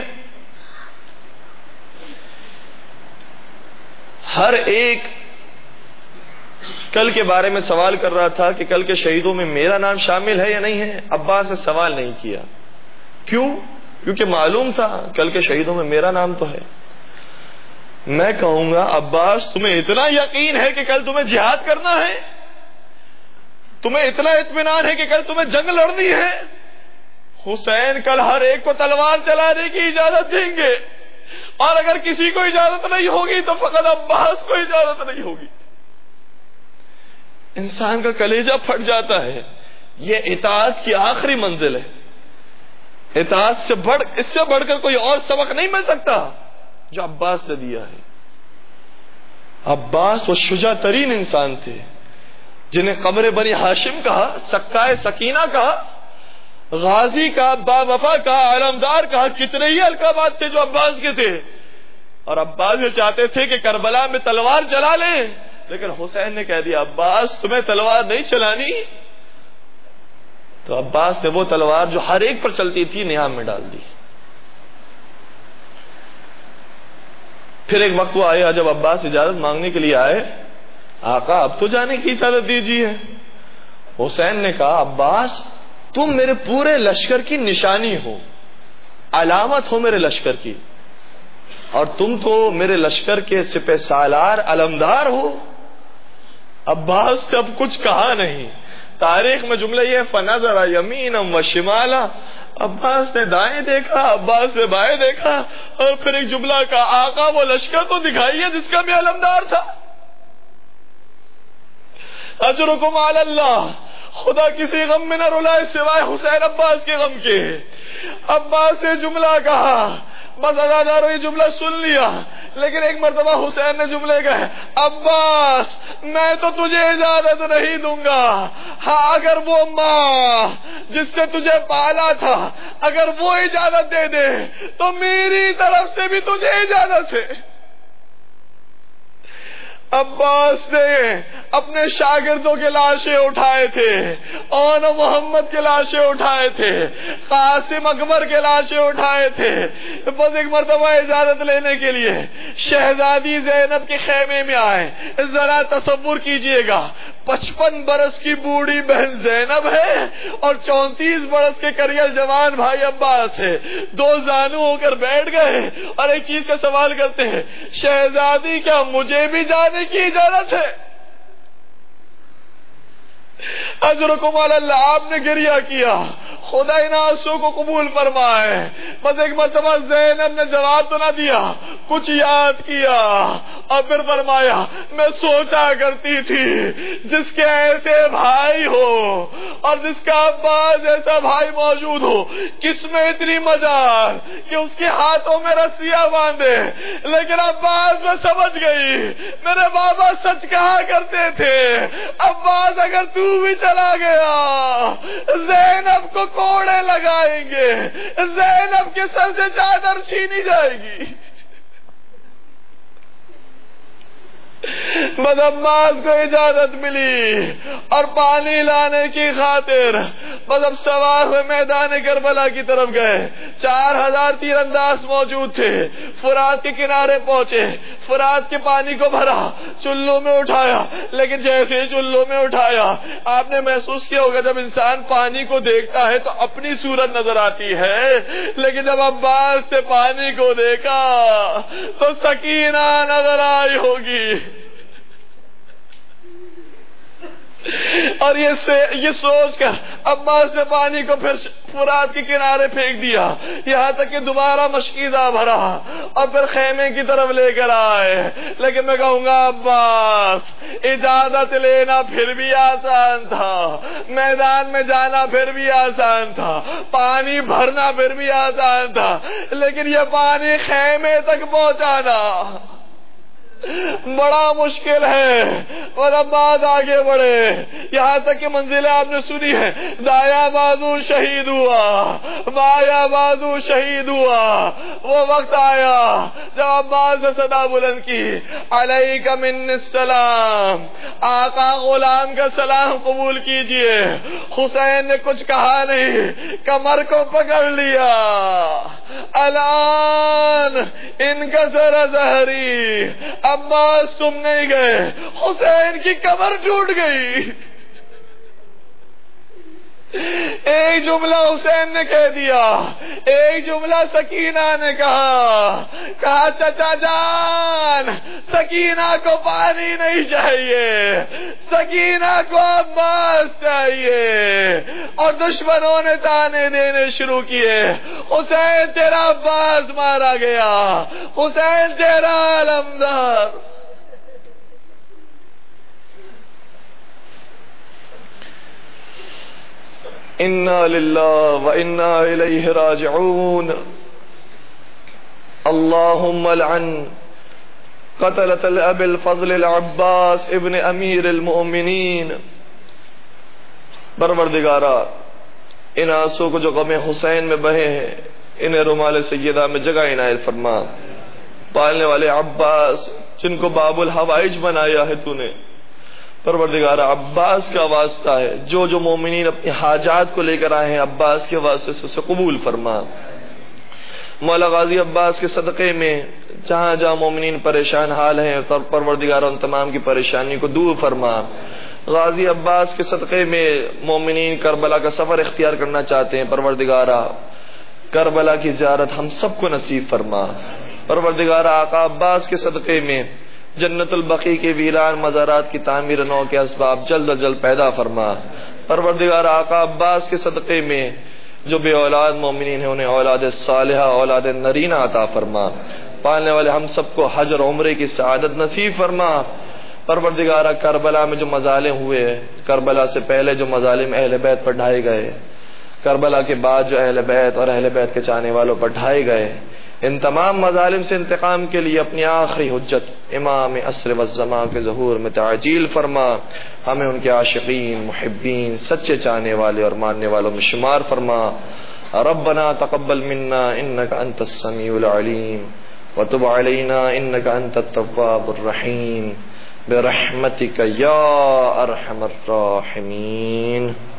ہر ایک کل کے بارے میں سوال کر رہا تھا کہ کل کے شہیدوں میں میرا نام شامل ہے یا نہیں ہے. عباس نے سوال نہیں کیا. کیوں؟ کیونکہ معلوم تھا کل کے شہیدوں میں میرا نام تو ہے. میں کہوں گا عباس تمہیں اتنا یقین ہے کہ کل تمہیں جہاد کرنا ہے؟ تمہیں اتنا اطمینان ہے کہ کل تمہیں جنگ لڑنی ہے؟ حسین کل ہر ایک کو تلوار چلانے کی اجازت دیں گے، اور اگر کسی کو اجازت نہیں ہوگی تو فقط عباس کو اجازت نہیں ہوگی۔ انسان کا کلیجہ پھٹ جاتا ہے۔ یہ اطاعت کی آخری منزل ہے۔ اطاعت سے بڑھ اس سے بڑھ کر کوئی اور سبق نہیں مل سکتا جو عباس نے دیا ہے۔ عباس وہ شجاع ترین انسان تھے جنہیں قمر بنی ہاشم کہا، سکائے سکینہ کہا، غازی کا، با وفا کا، علمدار کہا، کتنے ہی القابات تھے جو عباس کے تھے۔ اور عباس یہ چاہتے تھے کہ کربلا میں تلوار چلا لیں، لیکن حسین نے کہہ دیا عباس تمہیں تلوار نہیں چلانی، تو عباس نے وہ تلوار جو ہر ایک پر چلتی تھی نیام میں ڈال دی۔ پھر ایک وقت وہ آیا جب عباس اجازت مانگنے کے لیے آئے، آقا اب تو جانے کی اجازت دیجیے۔ حسین نے کہا عباس تم میرے پورے لشکر کی نشانی ہو، علامت ہو میرے لشکر کی، اور تم تو میرے لشکر کے سپہ سالار علمدار ہو۔ عباس نے اب کچھ کہا نہیں۔ تاریخ میں جملہ یہ فنظر یمینا و شمالا، عباس نے دائیں دیکھا، عباس نے بائیں دیکھا، اور پھر ایک جملہ کا آقا وہ لشکر تو دکھائیے جس کا بھی علمدار تھا۔ اجرکم علی اللہ، خدا کسی غم میں نہ رلائے سوائے حسین عباس کے غم کے۔ عباس نے جملہ کہا، بس اداداروں یہ جملہ سن لیا، لیکن ایک مرتبہ حسین نے جملے کہے عباس میں تو تجھے اجازت نہیں دوں گا، ہاں اگر وہ ماں جس نے تجھے پالا تھا اگر وہ اجازت دے دے تو میری طرف سے بھی تجھے اجازت ہے۔ عباس نے اپنے شاگردوں کے لاشیں اٹھائے تھے، اور محمد کے لاشیں اٹھائے تھے، قاسم اکبر کے لاشیں اٹھائے تھے، بس ایک مرتبہ اجازت لینے کے لیے شہزادی زینب کے خیمے میں آئے۔ ذرا تصور کیجئے گا، پچپن برس کی بوڑھی بہن زینب ہے اور چونتیس برس کے کریل جوان بھائی عباس ہے، دو زانو ہو کر بیٹھ گئے اور ایک چیز کا سوال کرتے ہیں، شہزادی کیا مجھے بھی جانے کی اجازت ہے؟ اجرکم علی اللہ، آپ نے گریہ کیا، خدا ان آنسوں کو قبول فرمائے۔ بس ایک مرتبہ زینب نے جواب تو نہ دیا، کچھ یاد کیا اور پھر فرمایا میں سوچا کرتی تھی جس کے ایسے بھائی ہو اور جس کا عباس ایسا بھائی موجود ہو، کس میں اتنی مجال کہ اس کے ہاتھوں میں رسیاں باندھے۔ لیکن عباس میں سمجھ گئی، میرے بابا سچ کہا کرتے تھے، عباس اگر تو بھی چلا گیا زینب کو کوڑے لگائیں گے، زینب کے سر سے چادر چھینی جائے گی۔ بس عباس کو اجازت ملی اور پانی لانے کی خاطر بس اب سوار ہوئے میدان کربلا کی طرف گئے۔ چار ہزار تیر انداز موجود تھے، فرات کے کنارے پہنچے، فرات کے پانی کو بھرا، چلوں میں اٹھایا، لیکن جیسے ہی چلوں میں اٹھایا آپ نے محسوس کیا ہوگا جب انسان پانی کو دیکھتا ہے تو اپنی صورت نظر آتی ہے، لیکن جب عباس سے پانی کو دیکھا تو سکینہ نظر آئی ہوگی۔ اور یہ یہ سوچ کر عباس نے پانی کو پھر فرات کے کنارے پھینک دیا، یہاں تک کہ دوبارہ مشکیزہ بھرا اور پھر خیمے کی طرف لے کر آئے۔ لیکن میں کہوں گا عباس اجازت لینا پھر بھی آسان تھا، میدان میں جانا پھر بھی آسان تھا، پانی بھرنا پھر بھی آسان تھا، لیکن یہ پانی خیمے تک پہنچانا بڑا مشکل ہے۔ اور اب بات آگے بڑھے، یہاں تک کہ منزلیں آپ نے سنی ہے، دایا بازو شہید ہوا، بایاں بازو شہید ہوا۔ وہ وقت آیا جب عباس نے صدا بلند کی، علیک من السلام، آقا غلام کا سلام قبول کیجئے۔ حسین نے کچھ کہا نہیں، کمر کو پکڑ لیا، الان ان کا ذرا ظہری، عباس تم نہیں گئے، حسین کی کمر ٹوٹ گئی۔ ایک جملہ حسین نے کہہ دیا، ایک جملہ سکینہ نے کہا، کہا چچا جان سکینہ کو پانی نہیں چاہیے، سکینہ کو عباس چاہیے، اور دشمنوں نے تانے دینے شروع کیے، حسین تیرا عباس مارا گیا، حسین تیرا علمدار۔ انا للہ و انا الیہ راجعون۔ اللہم لعن قتلۃ الاب الفضل العباس ابن امیر المؤمنین۔ پروردگارا ان آنسوں کو جو غم حسین میں بہے ہیں انہیں رومال سیدہ میں جگہ عنایت فرما۔ پالنے والے عباس جن کو باب الحوائج بنایا ہے تو نے، پروردگارا عباس کا واسطہ ہے، جو جو مومنین اپنی حاجات کو لے کر آئے ہیں عباس کے واسطے سے اسے قبول فرما۔ مولا غازی عباس کے صدقے میں جہاں جہاں مومنین پریشان حال ہیں پروردگارا ان تمام کی پریشانی کو دور فرما۔ غازی عباس کے صدقے میں مومنین کربلا کا سفر اختیار کرنا چاہتے ہیں، پروردگارا کربلا کی زیارت ہم سب کو نصیب فرما۔ پروردگارا آقا عباس کے صدقے میں جنت البقیع کے ویران مزارات کی تعمیر نو کے اسباب جلد از جلد پیدا فرما۔ پروردگار آقا عباس کے صدقے میں جو بے اولاد مومنین ہیں انہیں اولاد صالحہ اولاد نرینہ عطا فرما۔ پالنے والے ہم سب کو حج اور عمرے کی سعادت نصیب فرما۔ پروردگارہ کربلا میں جو مظالم ہوئے، کربلا سے پہلے جو مظالم اہل بیت پر ڈھائے گئے، کربلا کے بعد جو اہل بیت اور اہل بیت کے چاہنے والوں پر ڈھائے گئے، ان تمام مظالم سے انتقام کے لیے اپنی آخری حجت امام عصر والزمان کے ظہور میں تعجیل فرما۔ ہمیں ان کے عاشقین، محبین، سچے چاہنے والے اور ماننے والوں میں شمار فرما۔ ربنا تقبل منا انك انت السميع العليم وتب علينا انك انت التواب الرحيم برحمتك يا ارحم الراحمين۔